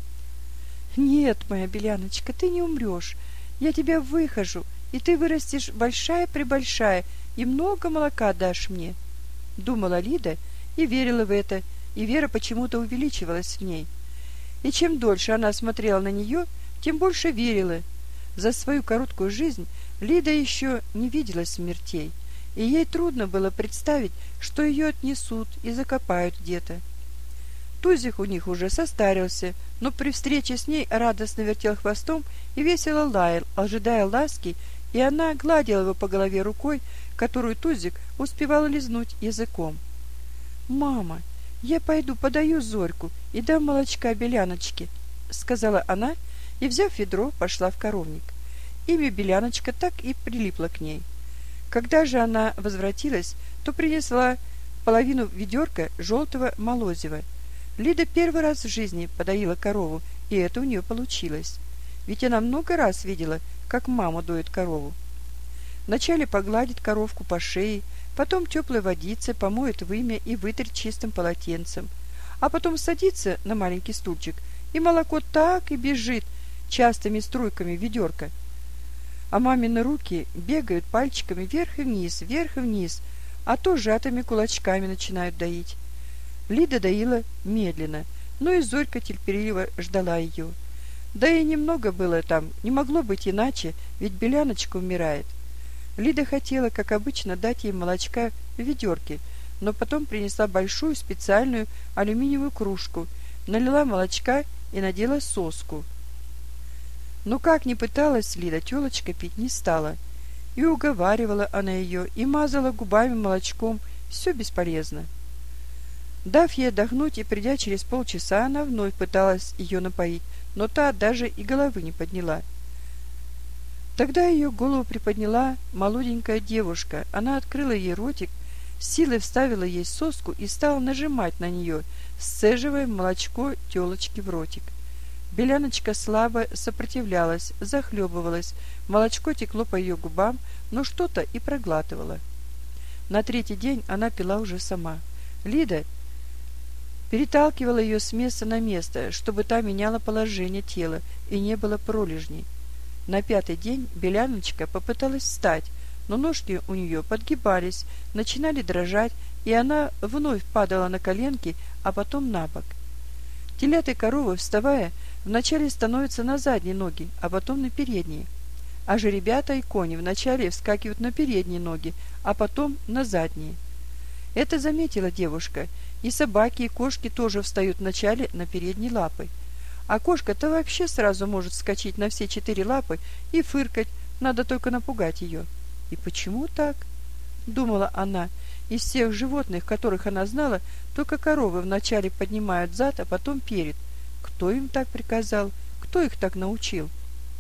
«Нет, моя беляночка, ты не умрешь. Я тебя выхожу, и ты вырастешь большая-пребольшая, и много молока дашь мне», — думала Лида и верила в это, и вера почему-то увеличивалась в ней. И чем дольше она смотрела на нее, тем больше верила. За свою короткую жизнь Лида еще не видела смертей, и ей трудно было представить, что ее отнесут и закопают где-то. Тузик у них уже состарился, но при встрече с ней радостно вертел хвостом и весело лаял, ожидая ласки, и она гладила его по голове рукой, которую Тузик успевал лизнуть языком. «Мама, я пойду подаю Зорьку и дам молочка Беляночке», — сказала она, и, взяв ведро, пошла в коровник. Имя Беляночка так и прилипло к ней. Когда же она возвратилась, то принесла половину ведерка желтого молозива. Лида первый раз в жизни подоила корову, и это у нее получилось. Ведь она много раз видела, как мама доит корову. Вначале погладит коровку по шее, потом теплой водицей помоет вымя и вытрет чистым полотенцем, а потом садится на маленький стульчик, и молоко так и бежит частыми струйками в ведерко. А мамины руки бегают пальчиками вверх и вниз, вверх и вниз, а то сжатыми кулачками начинают доить. Лида доила медленно, но и Зорька терпеливо ждала ее. Да и немного было там, не могло быть иначе, ведь Беляночка умирает. Лида хотела, как обычно, дать ей молочка в ведерке, но потом принесла большую специальную алюминиевую кружку, налила молочка и надела соску. Но как ни пыталась Лида, телочка пить не стала. И уговаривала она ее, и мазала губами молочком, все бесполезно. Дав ей отдохнуть и придя через полчаса, она вновь пыталась ее напоить, но та даже и головы не подняла. Тогда ее голову приподняла молоденькая девушка. Она открыла ей ротик, с силой вставила ей соску и стала нажимать на нее, сцеживая молочко телочки в ротик. Беляночка слабо сопротивлялась, захлебывалась, молочко текло по ее губам, но что-то и проглатывала. На третий день она пила уже сама. Лида переталкивала ее с места на место, чтобы та меняла положение тела и не было пролежней. На пятый день Беляночка попыталась встать, но ножки у нее подгибались, начинали дрожать, и она вновь падала на коленки, а потом на бок. Телята и коровы, вставая, вначале становятся на задние ноги, а потом на передние. А жеребята и кони вначале вскакивают на передние ноги, а потом на задние. Это заметила девушка, и собаки, и кошки тоже встают вначале на передние лапы. А кошка-то вообще сразу может вскочить на все четыре лапы и фыркать, надо только напугать ее. И почему так? Думала она. Из всех животных, которых она знала, только коровы вначале поднимают зад, а потом перед. Кто им так приказал? Кто их так научил?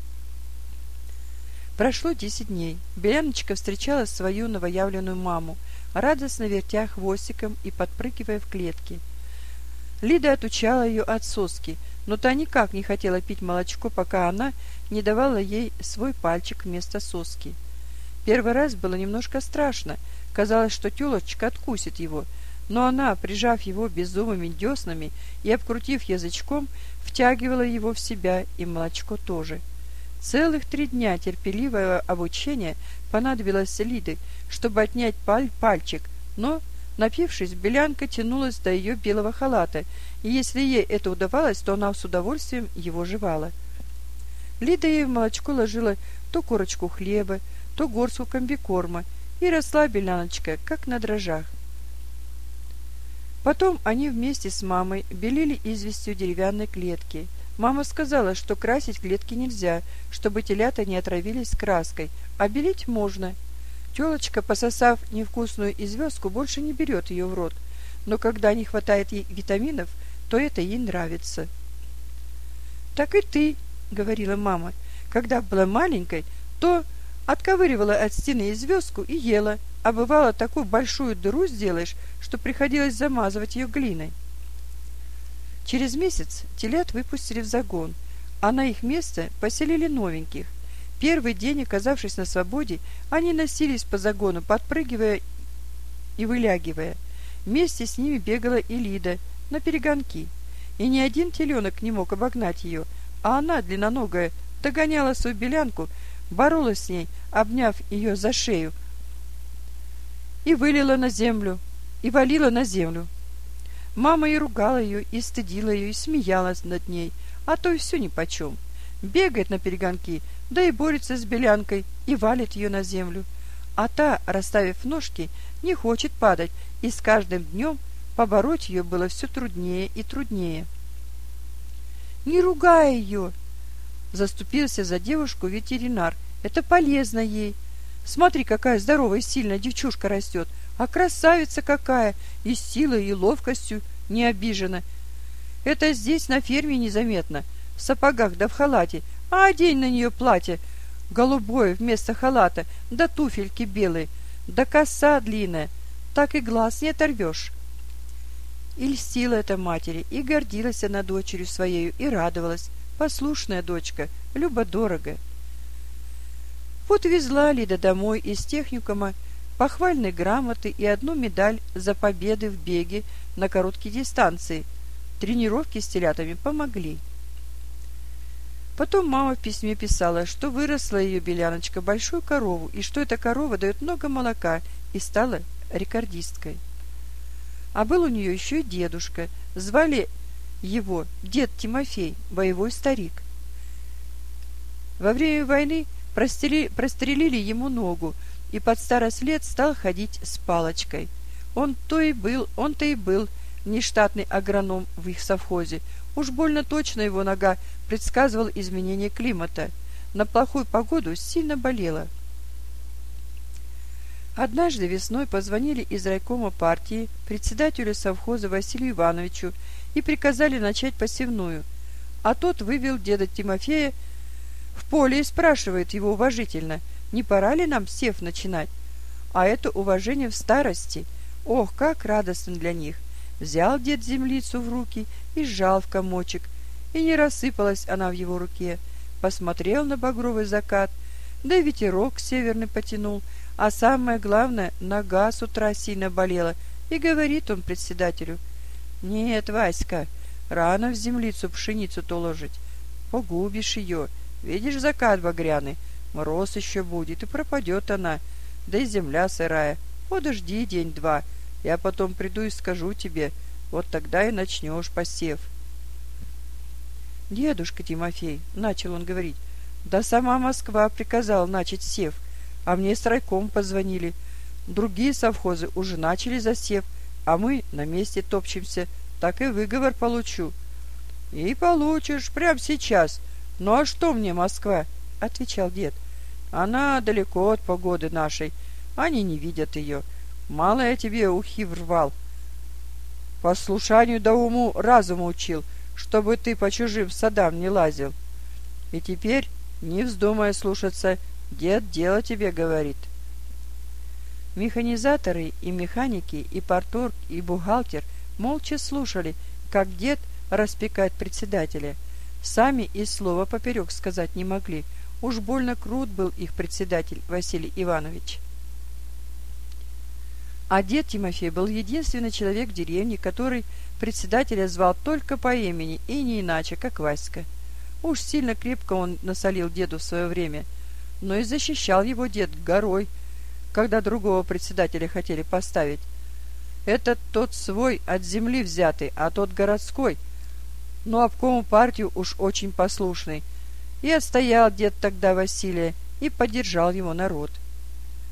Прошло десять дней. Беляночка встречала свою новоявленную маму, радостно вертя хвостиком и подпрыгивая в клетке. Лида отучала ее от соски, но та никак не хотела пить молочко, пока она не давала ей свой пальчик вместо соски. Первый раз было немножко страшно, казалось, что телочка откусит его, но она, прижав его беззубыми деснами и обкрутив язычком, втягивала его в себя, и молочко тоже. Целых три дня терпеливого обучения понадобилось Лиде, чтобы отнять паль пальчик, но, напившись, Белянка тянулась до ее белого халата, и если ей это удавалось, то она с удовольствием его жевала. Лида ей в молочко ложила то корочку хлеба, то горстку комбикорма, и росла Беляночка, как на дрожжах. Потом они вместе с мамой белили известью деревянной клетки. Мама сказала, что красить клетки нельзя, чтобы телята не отравились краской, а белить можно. Телочка, пососав невкусную известку, больше не берет ее в рот, но когда не хватает ей витаминов, то это ей нравится. «Так и ты», — говорила мама, — «когда была маленькой, то отковыривала от стены известку и ела, а бывало такую большую дыру сделаешь, что приходилось замазывать ее глиной». Через месяц телят выпустили в загон, а на их место поселили новеньких. Первый день, оказавшись на свободе, они носились по загону, подпрыгивая и вылягивая. Вместе с ними бегала и Лида на перегонки, и ни один теленок не мог обогнать ее, а она, длинноногая, догоняла свою белянку, боролась с ней, обняв ее за шею, и вылила на землю, и валила на землю. Мама и ругала ее, и стыдила ее, и смеялась над ней, а то и все нипочем. Бегает на перегонки, да и борется с белянкой, и валит ее на землю. А та, расставив ножки, не хочет падать, и с каждым днем побороть ее было все труднее и труднее. «Не ругай ее!» — заступился за девушку ветеринар. «Это полезно ей. Смотри, какая здоровая и сильная девчушка растет, а красавица какая, и силой, и ловкостью не обижена. Это здесь на ферме незаметно, в сапогах да в халате, а одень на нее платье голубое вместо халата, да туфельки белые, да коса длинная, так и глаз не оторвешь». И льстила это матери, и гордилась она дочерью своею, и радовалась. Послушная дочка, любо-дорого. Вот везла Лида домой из техникума похвальные грамоты и одну медаль за победы в беге на короткие дистанции. Тренировки с телятами помогли. Потом мама в письме писала, что выросла ее беляночка большую корову, и что эта корова дает много молока, и стала рекордисткой. А был у нее еще и дедушка, звали его дед Тимофей, боевой старик. Во время войны прострели, прострелили ему ногу, и под старость лет стал ходить с палочкой. Он то и был, он-то и был нештатный агроном в их совхозе. Уж больно точно его нога предсказывал изменение климата. На плохую погоду сильно болела. Однажды весной позвонили из райкома партии председателю совхоза Василию Ивановичу и приказали начать посевную, а тот вывел деда Тимофея в поле и спрашивает его уважительно, не пора ли нам сев начинать. А это уважение в старости. Ох, как радостно для них! Взял дед землицу в руки и сжал в комочек, и не рассыпалась она в его руке. Посмотрел на багровый закат, да и ветерок северный потянул, а самое главное, нога с утра сильно болела, и говорит он председателю: «Нет, Васька, рано в землицу пшеницу-то ложить, погубишь ее, видишь, закат багряный, мороз еще будет, и пропадет она, да и земля сырая, подожди день-два, я потом приду и скажу тебе, вот тогда и начнешь посев». «Дедушка Тимофей, — начал он говорить, — да сама Москва приказала начать сев, а мне с райком позвонили. Другие совхозы уже начали засев, а мы на месте топчемся, так и выговор получу». «И получишь прямо сейчас. Ну а что мне Москва?» — отвечал дед. «Она далеко от погоды нашей, они не видят ее. Мало я тебе ухи врвал, послушанию да уму разуму учил, чтобы ты по чужим садам не лазил. И теперь не вздумай слушаться, дед дело тебе говорит». Механизаторы и механики, и парторг, и бухгалтер молча слушали, как дед распекает председателя. Сами и слова поперек сказать не могли. Уж больно крут был их председатель Василий Иванович. А дед Тимофей был единственный человек в деревне, который председателя звал только по имени и не иначе, как Васька. Уж сильно крепко он насолил деду в свое время, но и защищал его дед горой, когда другого председателя хотели поставить. Этот тот свой от земли взятый, а тот городской, но обкому партию уж очень послушный. И отстоял дед тогда Василия, и поддержал его народ.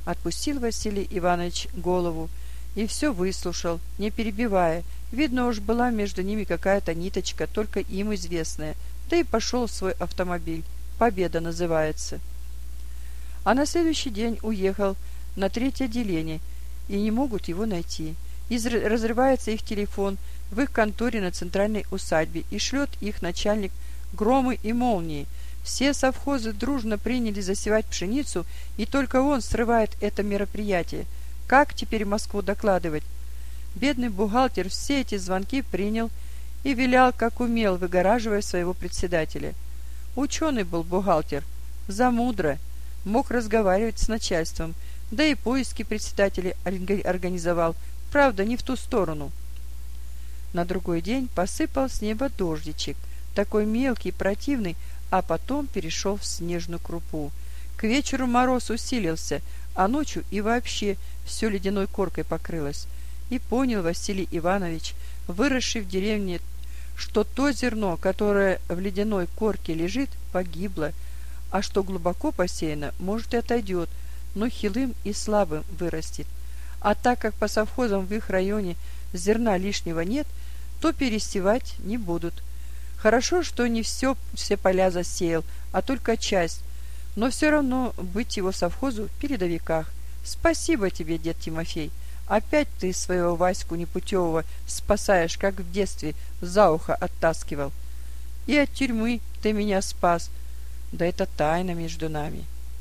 Отпустил Василий Иванович голову и все выслушал, не перебивая. Видно уж была между ними какая-то ниточка, только им известная, да и пошел в свой автомобиль. «Победа» называется. А на следующий день уехал на третье отделение, и не могут его найти. И разрывается их телефон в их конторе на центральной усадьбе, и шлет их начальник громы и молнии. Все совхозы дружно приняли засевать пшеницу, и только он срывает это мероприятие. Как теперь в Москву докладывать? Бедный бухгалтер все эти звонки принял и вилял, как умел, выгораживая своего председателя. Ученый был бухгалтер, замудро, мог разговаривать с начальством, да и поиски председателя организовал, правда, не в ту сторону. На другой день посыпал с неба дождичек, такой мелкий, противный, а потом перешел в снежную крупу. К вечеру мороз усилился, а ночью и вообще все ледяной коркой покрылось. И понял Василий Иванович, выросший в деревне, что то зерно, которое в ледяной корке лежит, погибло, а что глубоко посеяно, может и отойдет, но хилым и слабым вырастет. А так как по совхозам в их районе зерна лишнего нет, то пересевать не будут. Хорошо, что не все, все поля засеял, а только часть, но все равно быть его совхозу в передовиках. Спасибо тебе, дед Тимофей. Опять ты своего Ваську непутевого спасаешь, как в детстве за ухо оттаскивал. И от тюрьмы ты меня спас. Да это тайна между нами.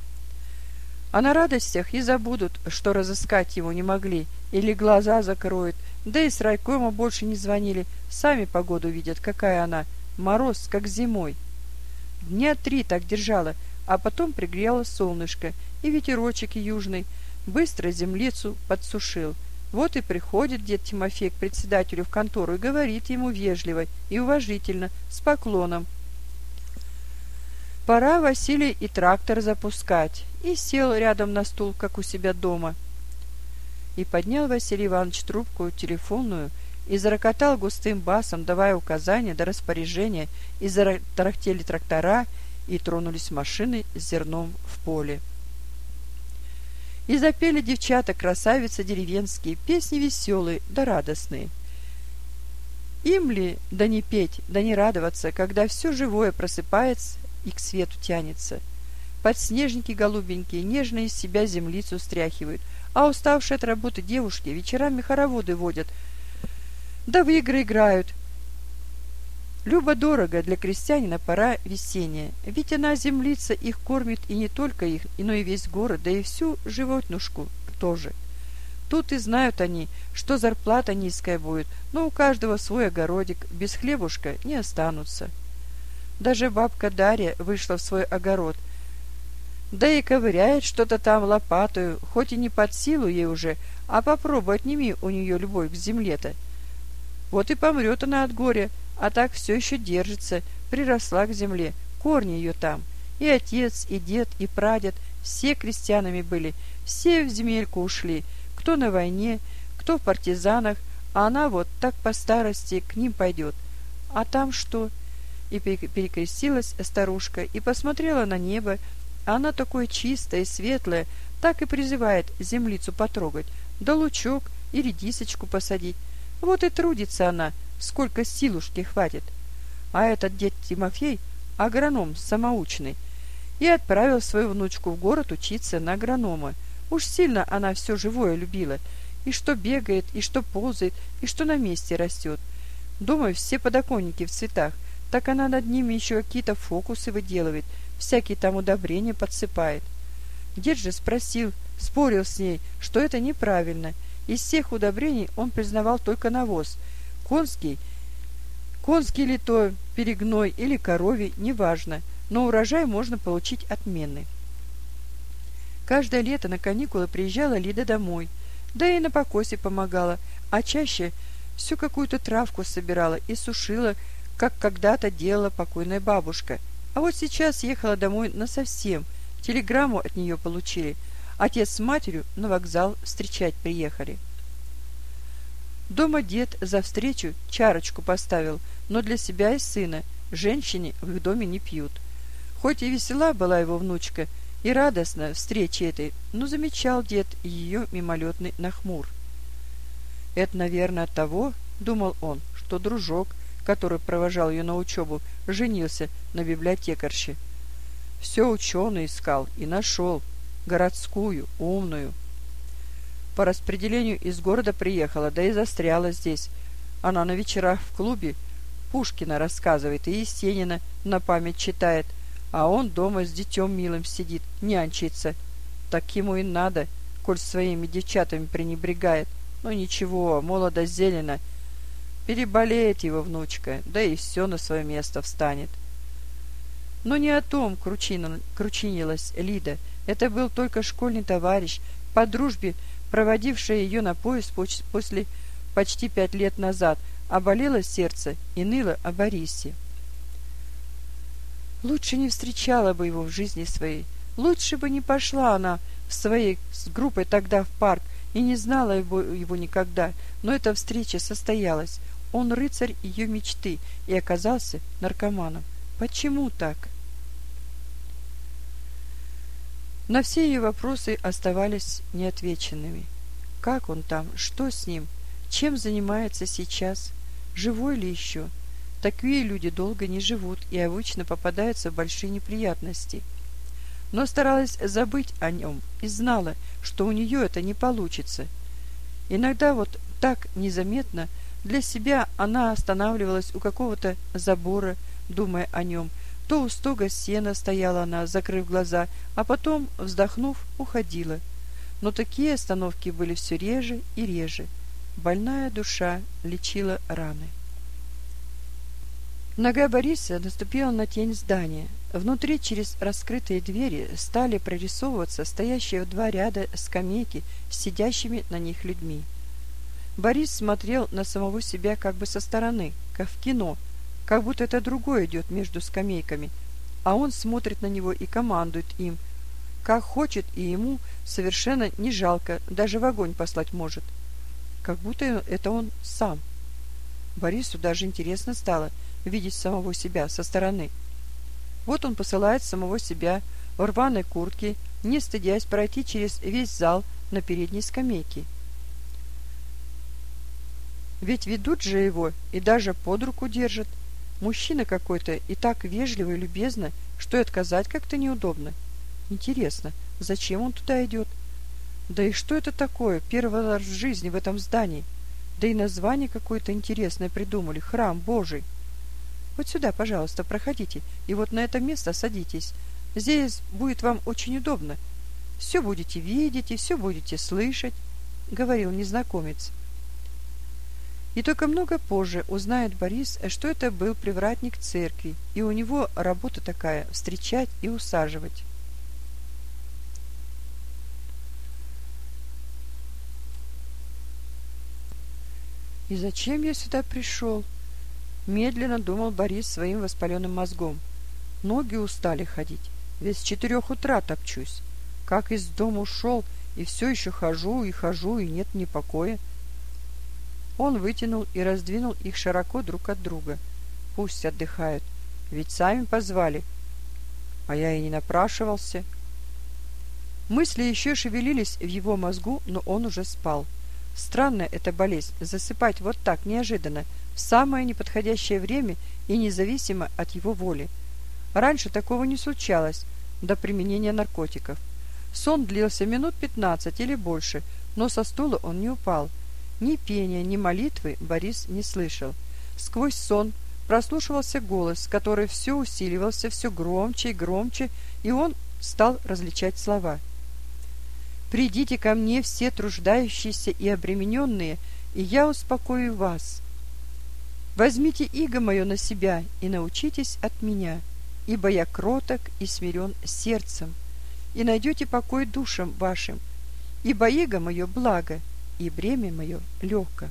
А на радостях и забудут, что разыскать его не могли, или глаза закроют, да и с райкома больше не звонили, сами погоду видят, какая она, мороз, как зимой. Дня три так держала, а потом пригрело солнышко, и ветерочек южный быстро землицу подсушил. Вот и приходит дед Тимофей к председателю в контору и говорит ему вежливо и уважительно, с поклоном: «Пора, Василий, и трактор запускать», и сел рядом на стул, как у себя дома. И поднял Василий Иванович трубку телефонную и зарокотал густым басом, давая указания до распоряжения, и затарахтели трактора, и тронулись машины с зерном в поле. И запели девчата-красавицы деревенские, песни веселые да радостные. Им ли да не петь, да не радоваться, когда все живое просыпается и к свету тянется? Подснежники голубенькие нежно из себя землицу стряхивают, а уставшие от работы девушки вечерами хороводы водят, да в игры играют. Любо-дорого для крестьянина пора весенняя, ведь она, землица, их кормит, и не только их, но и весь город, да и всю животнушку тоже. Тут и знают они, что зарплата низкая будет, но у каждого свой огородик, без хлебушка не останутся. Даже бабка Дарья вышла в свой огород, да и ковыряет что-то там лопатою, хоть и не под силу ей уже, а попробуй отними у нее любовь к земле-то. Вот и помрет она от горя, а так все еще держится, приросла к земле, корни ее там. И отец, и дед, и прадед все крестьянами были, все в земельку ушли, кто на войне, кто в партизанах, а она вот так по старости к ним пойдет. А там что? И перекрестилась старушка и посмотрела на небо, а она такое чистое и светлое, так и призывает землицу потрогать, да лучок и редисочку посадить. Вот и трудится она, сколько силушки хватит. А этот дед Тимофей — агроном самоучный, и отправил свою внучку в город учиться на агронома. Уж сильно она все живое любила, и что бегает, и что ползает, и что на месте растет. Думаю, все подоконники в цветах, так она над ними еще какие-то фокусы выделывает, всякие там удобрения подсыпает. Дед же спросил, спорил с ней, что это неправильно. Из всех удобрений он признавал только навоз. Конский, конский ли то перегной или коровий, неважно, но урожай можно получить отменный. Каждое лето на каникулы приезжала Лида домой, да и на покосе помогала, а чаще всю какую-то травку собирала и сушила, как когда-то делала покойная бабушка. А вот сейчас ехала домой насовсем, телеграмму от нее получили. Отец с матерью на вокзал встречать приехали. Дома дед за встречу чарочку поставил, но для себя и сына. Женщине в их доме не пьют. Хоть и весела была его внучка, и радостно встрече этой, но замечал дед ее мимолетный нахмур. «Это, наверное, от того, — думал он, — что дружок, который провожал ее на учебу, женился на библиотекарше. Все ученый искал и нашел, городскую, умную. По распределению из города приехала, да и застряла здесь. Она на вечерах в клубе Пушкина рассказывает и Есенина на память читает, а он дома с детем милым сидит, нянчится. Так ему и надо, коль своими девчатами пренебрегает. Но ничего, молодо зелено. Переболеет его внучка, да и все на свое место встанет». Но не о том кручина, кручинилась Лида. Это был только школьный товарищ, по дружбе проводивший ее на поезд после почти пять лет назад, а болело сердце и ныло о Борисе. Лучше не встречала бы его в жизни своей, лучше бы не пошла она в своей с группой тогда в парк и не знала его, его никогда, но эта встреча состоялась. Он рыцарь ее мечты и оказался наркоманом. Почему так? На все ее вопросы оставались неотвеченными. Как он там? Что с ним? Чем занимается сейчас? Живой ли еще? Такие люди долго не живут и обычно попадаются в большие неприятности. Но старалась забыть о нем и знала, что у нее это не получится. Иногда вот так незаметно для себя она останавливалась у какого-то забора, думая о нем. То у стога сена стояла она, закрыв глаза, а потом, вздохнув, уходила. Но такие остановки были все реже и реже. Больная душа лечила раны. Нога Бориса наступила на тень здания. Внутри через раскрытые двери стали прорисовываться стоящие в два ряда скамейки с сидящими на них людьми. Борис смотрел на самого себя как бы со стороны, как в кино, как будто это другое идет между скамейками, а он смотрит на него и командует им, как хочет, и ему совершенно не жалко, даже в огонь послать может. Как будто это он сам. Борису даже интересно стало видеть самого себя со стороны. Вот он посылает самого себя в рваной куртке, не стыдясь пройти через весь зал на передней скамейке. Ведь ведут же его и даже под руку держат. Мужчина какой-то и так вежливо и любезно, что и отказать как-то неудобно. Интересно, зачем он туда идет? Да и что это такое, первый раз в жизни в этом здании? Да и название какое-то интересное придумали, храм Божий. Вот сюда, пожалуйста, проходите, и вот на это место садитесь. Здесь будет вам очень удобно. Все будете видеть и все будете слышать, — говорил незнакомец. И только много позже узнает Борис, что это был привратник церкви, и у него работа такая — встречать и усаживать. «И зачем я сюда пришел?» — медленно думал Борис своим воспаленным мозгом. «Ноги устали ходить, ведь с четырех утра топчусь. Как из дома ушел, и все еще хожу и хожу, и нет ни покоя». Он вытянул и раздвинул их широко друг от друга. Пусть отдыхают, ведь сами позвали. А я и не напрашивался. Мысли еще шевелились в его мозгу, но он уже спал. Странная эта болезнь — засыпать вот так неожиданно, в самое неподходящее время и независимо от его воли. Раньше такого не случалось до применения наркотиков. Сон длился минут пятнадцать или больше, но со стула он не упал. Ни пения, ни молитвы Борис не слышал. Сквозь сон прослушивался голос, который все усиливался, все громче и громче, и он стал различать слова. «Придите ко мне все труждающиеся и обремененные, и я успокою вас. Возьмите иго мое на себя и научитесь от меня, ибо я кроток и смирен сердцем, и найдете покой душам вашим, ибо иго мое благо, и бремя мое легко».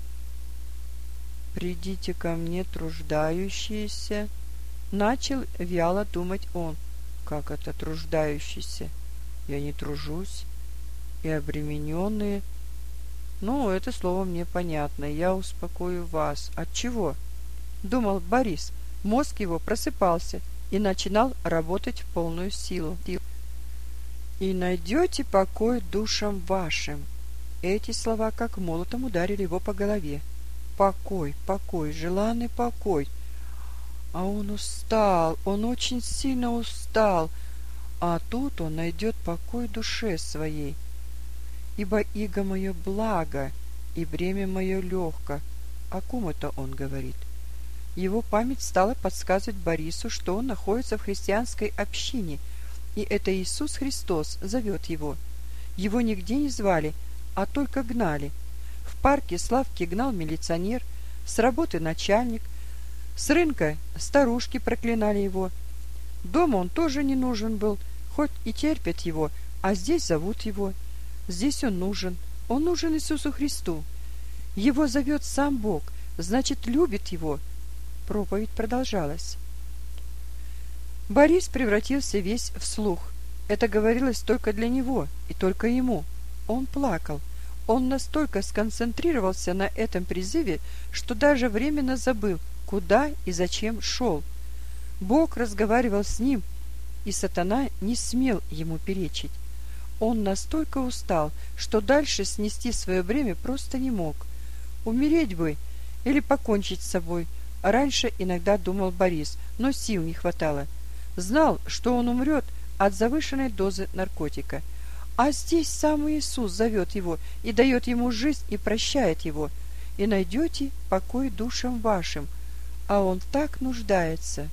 «Придите ко мне, труждающиеся», — начал вяло думать он. «Как это труждающиеся? Я не тружусь. И обремененные. Ну, это слово мне понятно. Я успокою вас. От чего?» — думал Борис. Мозг его просыпался и начинал работать в полную силу. «И найдете покой душам вашим». Эти слова как молотом ударили его по голове. Покой, покой, желанный покой. А он устал, он очень сильно устал. А тут он найдет покой душе своей. Ибо иго мое благо, и бремя мое легко. О ком это он говорит? Его память стала подсказывать Борису, что он находится в христианской общине, и это Иисус Христос зовет его. Его нигде не звали, а только гнали. В парке Славки гнал милиционер, с работы начальник, с рынка старушки проклинали его. Дома он тоже не нужен был, хоть и терпят его, а здесь зовут его. Здесь он нужен, он нужен Иисусу Христу. Его зовет сам Бог, значит, любит его. Проповедь продолжалась. Борис превратился весь в слух. Это говорилось только для него и только ему. Он плакал. Он настолько сконцентрировался на этом призыве, что даже временно забыл, куда и зачем шел. Бог разговаривал с ним, и сатана не смел ему перечить. Он настолько устал, что дальше снести свое бремя просто не мог. Умереть бы или покончить с собой. Раньше иногда думал Борис, но сил не хватало. Знал, что он умрет от завышенной дозы наркотика. А здесь сам Иисус зовет его и дает ему жизнь и прощает его. И найдете покой душам вашим, а он так нуждается.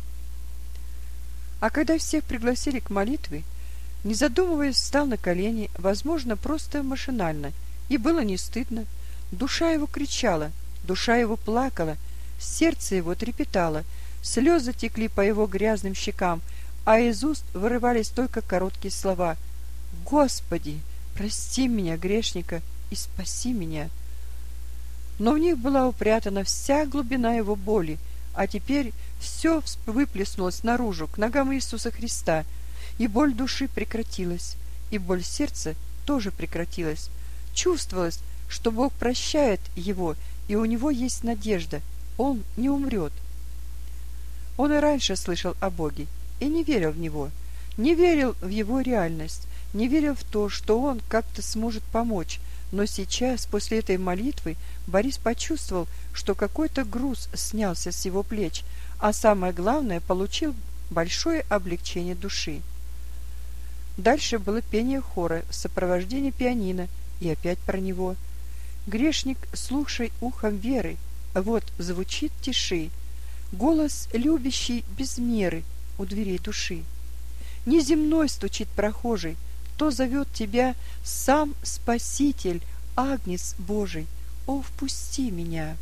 А когда всех пригласили к молитве, не задумываясь, встал на колени, возможно, просто машинально, и было не стыдно. Душа его кричала, душа его плакала, сердце его трепетало, слезы текли по его грязным щекам, а из уст вырывались только короткие слова: «Господи, прости меня, грешника, и спаси меня». Но в них была упрятана вся глубина его боли, а теперь все выплеснулось наружу, к ногам Иисуса Христа, и боль души прекратилась, и боль сердца тоже прекратилась. Чувствовалось, что Бог прощает его, и у него есть надежда, он не умрет. Он и раньше слышал о Боге и не верил в Него, не верил в Его реальность, не верил в то, что Он как-то сможет помочь. Но сейчас, после этой молитвы, Борис почувствовал, что какой-то груз снялся с его плеч, а самое главное, получил большое облегчение души. Дальше было пение хора в сопровождении пианино, и опять про него. «Грешник, слушай ухом веры, вот звучит тиши, голос любящий без меры у дверей души. Неземной стучит прохожий, то зовет тебя сам Спаситель, Агнец Божий, о, впусти меня».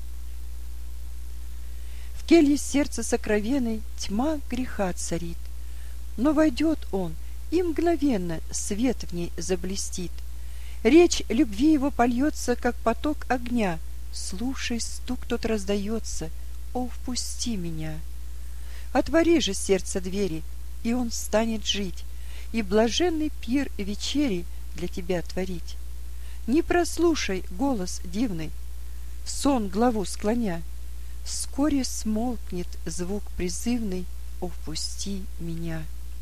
В келье сердца сокровенной тьма греха царит, но войдет он, и мгновенно свет в ней заблестит. Речь любви его польется, как поток огня. Слушай, стук тот раздается, о, впусти меня. Отвори же сердце двери, и он станет жить, и блаженный пир вечери для тебя творить. Не прослушай голос дивный, в сон главу склоня, вскоре смолкнет звук призывный, о, впусти меня.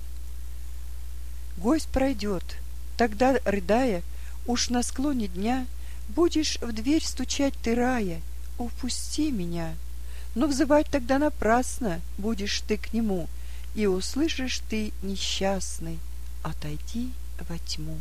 Гость пройдет, тогда, рыдая, уж на склоне дня будешь в дверь стучать ты рая, о, впусти меня. Но взывать тогда напрасно будешь ты к нему, и услышишь ты, несчастный, отойди во тьму.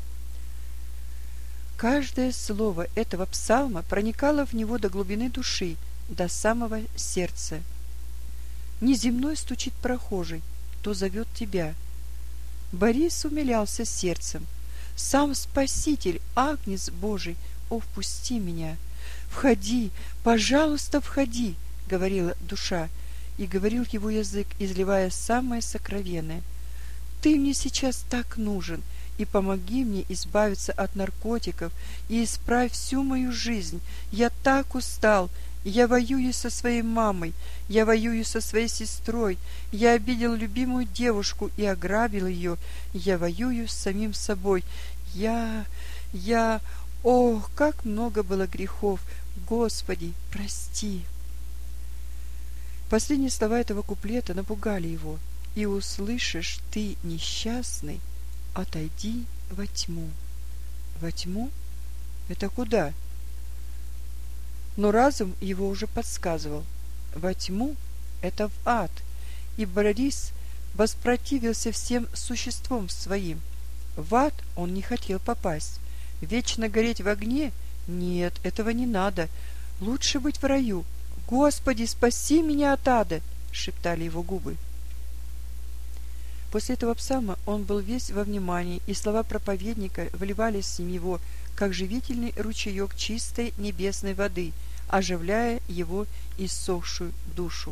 Каждое слово этого псалма проникало в него до глубины души, до самого сердца. Неземной стучит прохожий, то зовет тебя. Борис умилялся сердцем. Сам Спаситель, Агнец Божий, о, впусти меня. Входи, пожалуйста, входи, говорила душа, и говорил его язык, изливая самое сокровенное. Ты мне сейчас так нужен, и помоги мне избавиться от наркотиков, и исправь всю мою жизнь. Я так устал, я воюю со своей мамой, я воюю со своей сестрой, я обидел любимую девушку и ограбил ее, я воюю с самим собой. Я, я, ох, как много было грехов, Господи, прости. Последние слова этого куплета напугали его. И услышишь ты, несчастный, Отойди во тьму. Во тьму? Это куда? Но разум его уже подсказывал. Во тьму — это в ад. И Борис воспротивился всем существом своим. В ад он не хотел попасть. Вечно гореть в огне? Нет, этого не надо. Лучше быть в раю. «Господи, спаси меня от ада!» — шептали его губы. После этого псалма он был весь во внимании, и слова проповедника вливались в него, как живительный ручеек чистой небесной воды, оживляя его иссохшую душу.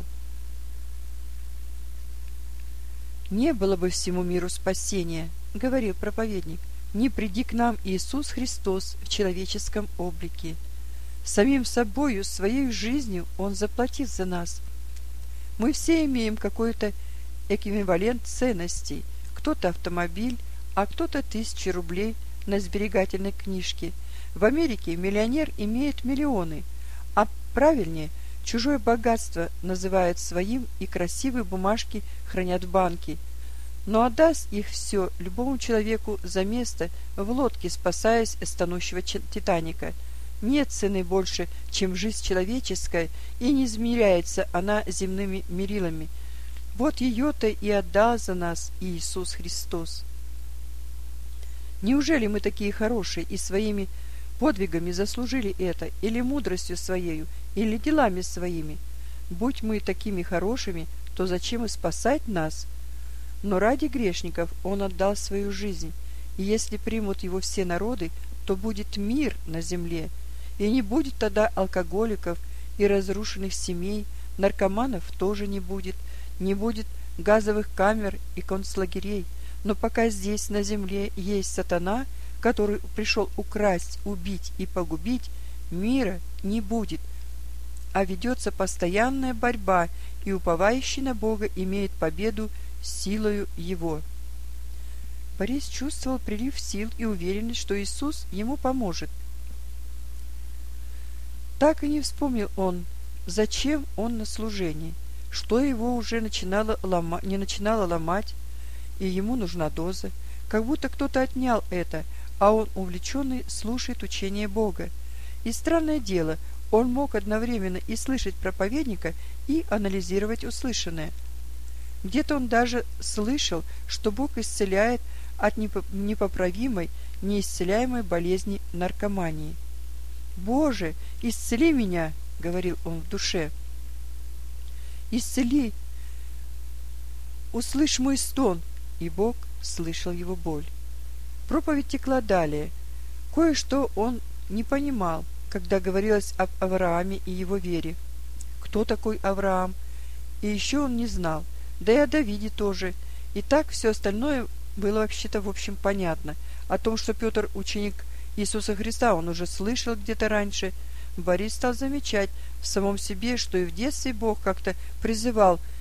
«Не было бы всему миру спасения, — говорил проповедник, — не приди к нам Иисус Христос в человеческом облике. Самим собою, своей жизнью Он заплатил за нас. Мы все имеем какой-то эквивалент ценностей. Кто-то автомобиль, а кто-то тысячи рублей на сберегательной книжке. В Америке миллионер имеет миллионы, а правильнее, чужое богатство называют своим и красивые бумажки хранят в банке. Но отдаст их все любому человеку за место в лодке, спасаясь от тонущего Титаника. Нет цены больше, чем жизнь человеческая, и не измеряется она земными мерилами. Вот ее-то и отдал за нас Иисус Христос. Неужели мы такие хорошие и своими подвигами заслужили это, или мудростью своею, или делами своими? Будь мы такими хорошими, то зачем и спасать нас? Но ради грешников Он отдал свою жизнь, и если примут Его все народы, то будет мир на земле, и не будет тогда алкоголиков и разрушенных семей, наркоманов тоже не будет, не будет газовых камер и концлагерей. Но пока здесь на земле есть сатана, который пришел украсть, убить и погубить, мира не будет, а ведется постоянная борьба, и уповающий на Бога имеет победу силою Его. Борис чувствовал прилив сил и уверенность, что Иисус ему поможет. Так и не вспомнил он, зачем он на служении, что его уже начинало лома... не начинало ломать, и ему нужна доза, как будто кто-то отнял это, а он, увлеченный, слушает учение Бога. И странное дело, он мог одновременно и слышать проповедника, и анализировать услышанное. Где-то он даже слышал, что Бог исцеляет от непоправимой, неисцеляемой болезни наркомании. «Боже, исцели меня!» — говорил он в душе. «Исцели! Услышь мой стон!» И Бог слышал его боль. Проповедь текла далее. Кое-что он не понимал, когда говорилось об Аврааме и его вере. Кто такой Авраам? И еще он не знал. Да и о Давиде тоже. И так все остальное было вообще-то в общем понятно. О том, что Петр ученик Иисуса Христа, он уже слышал где-то раньше. Борис стал замечать в самом себе, что и в детстве Бог как-то призывал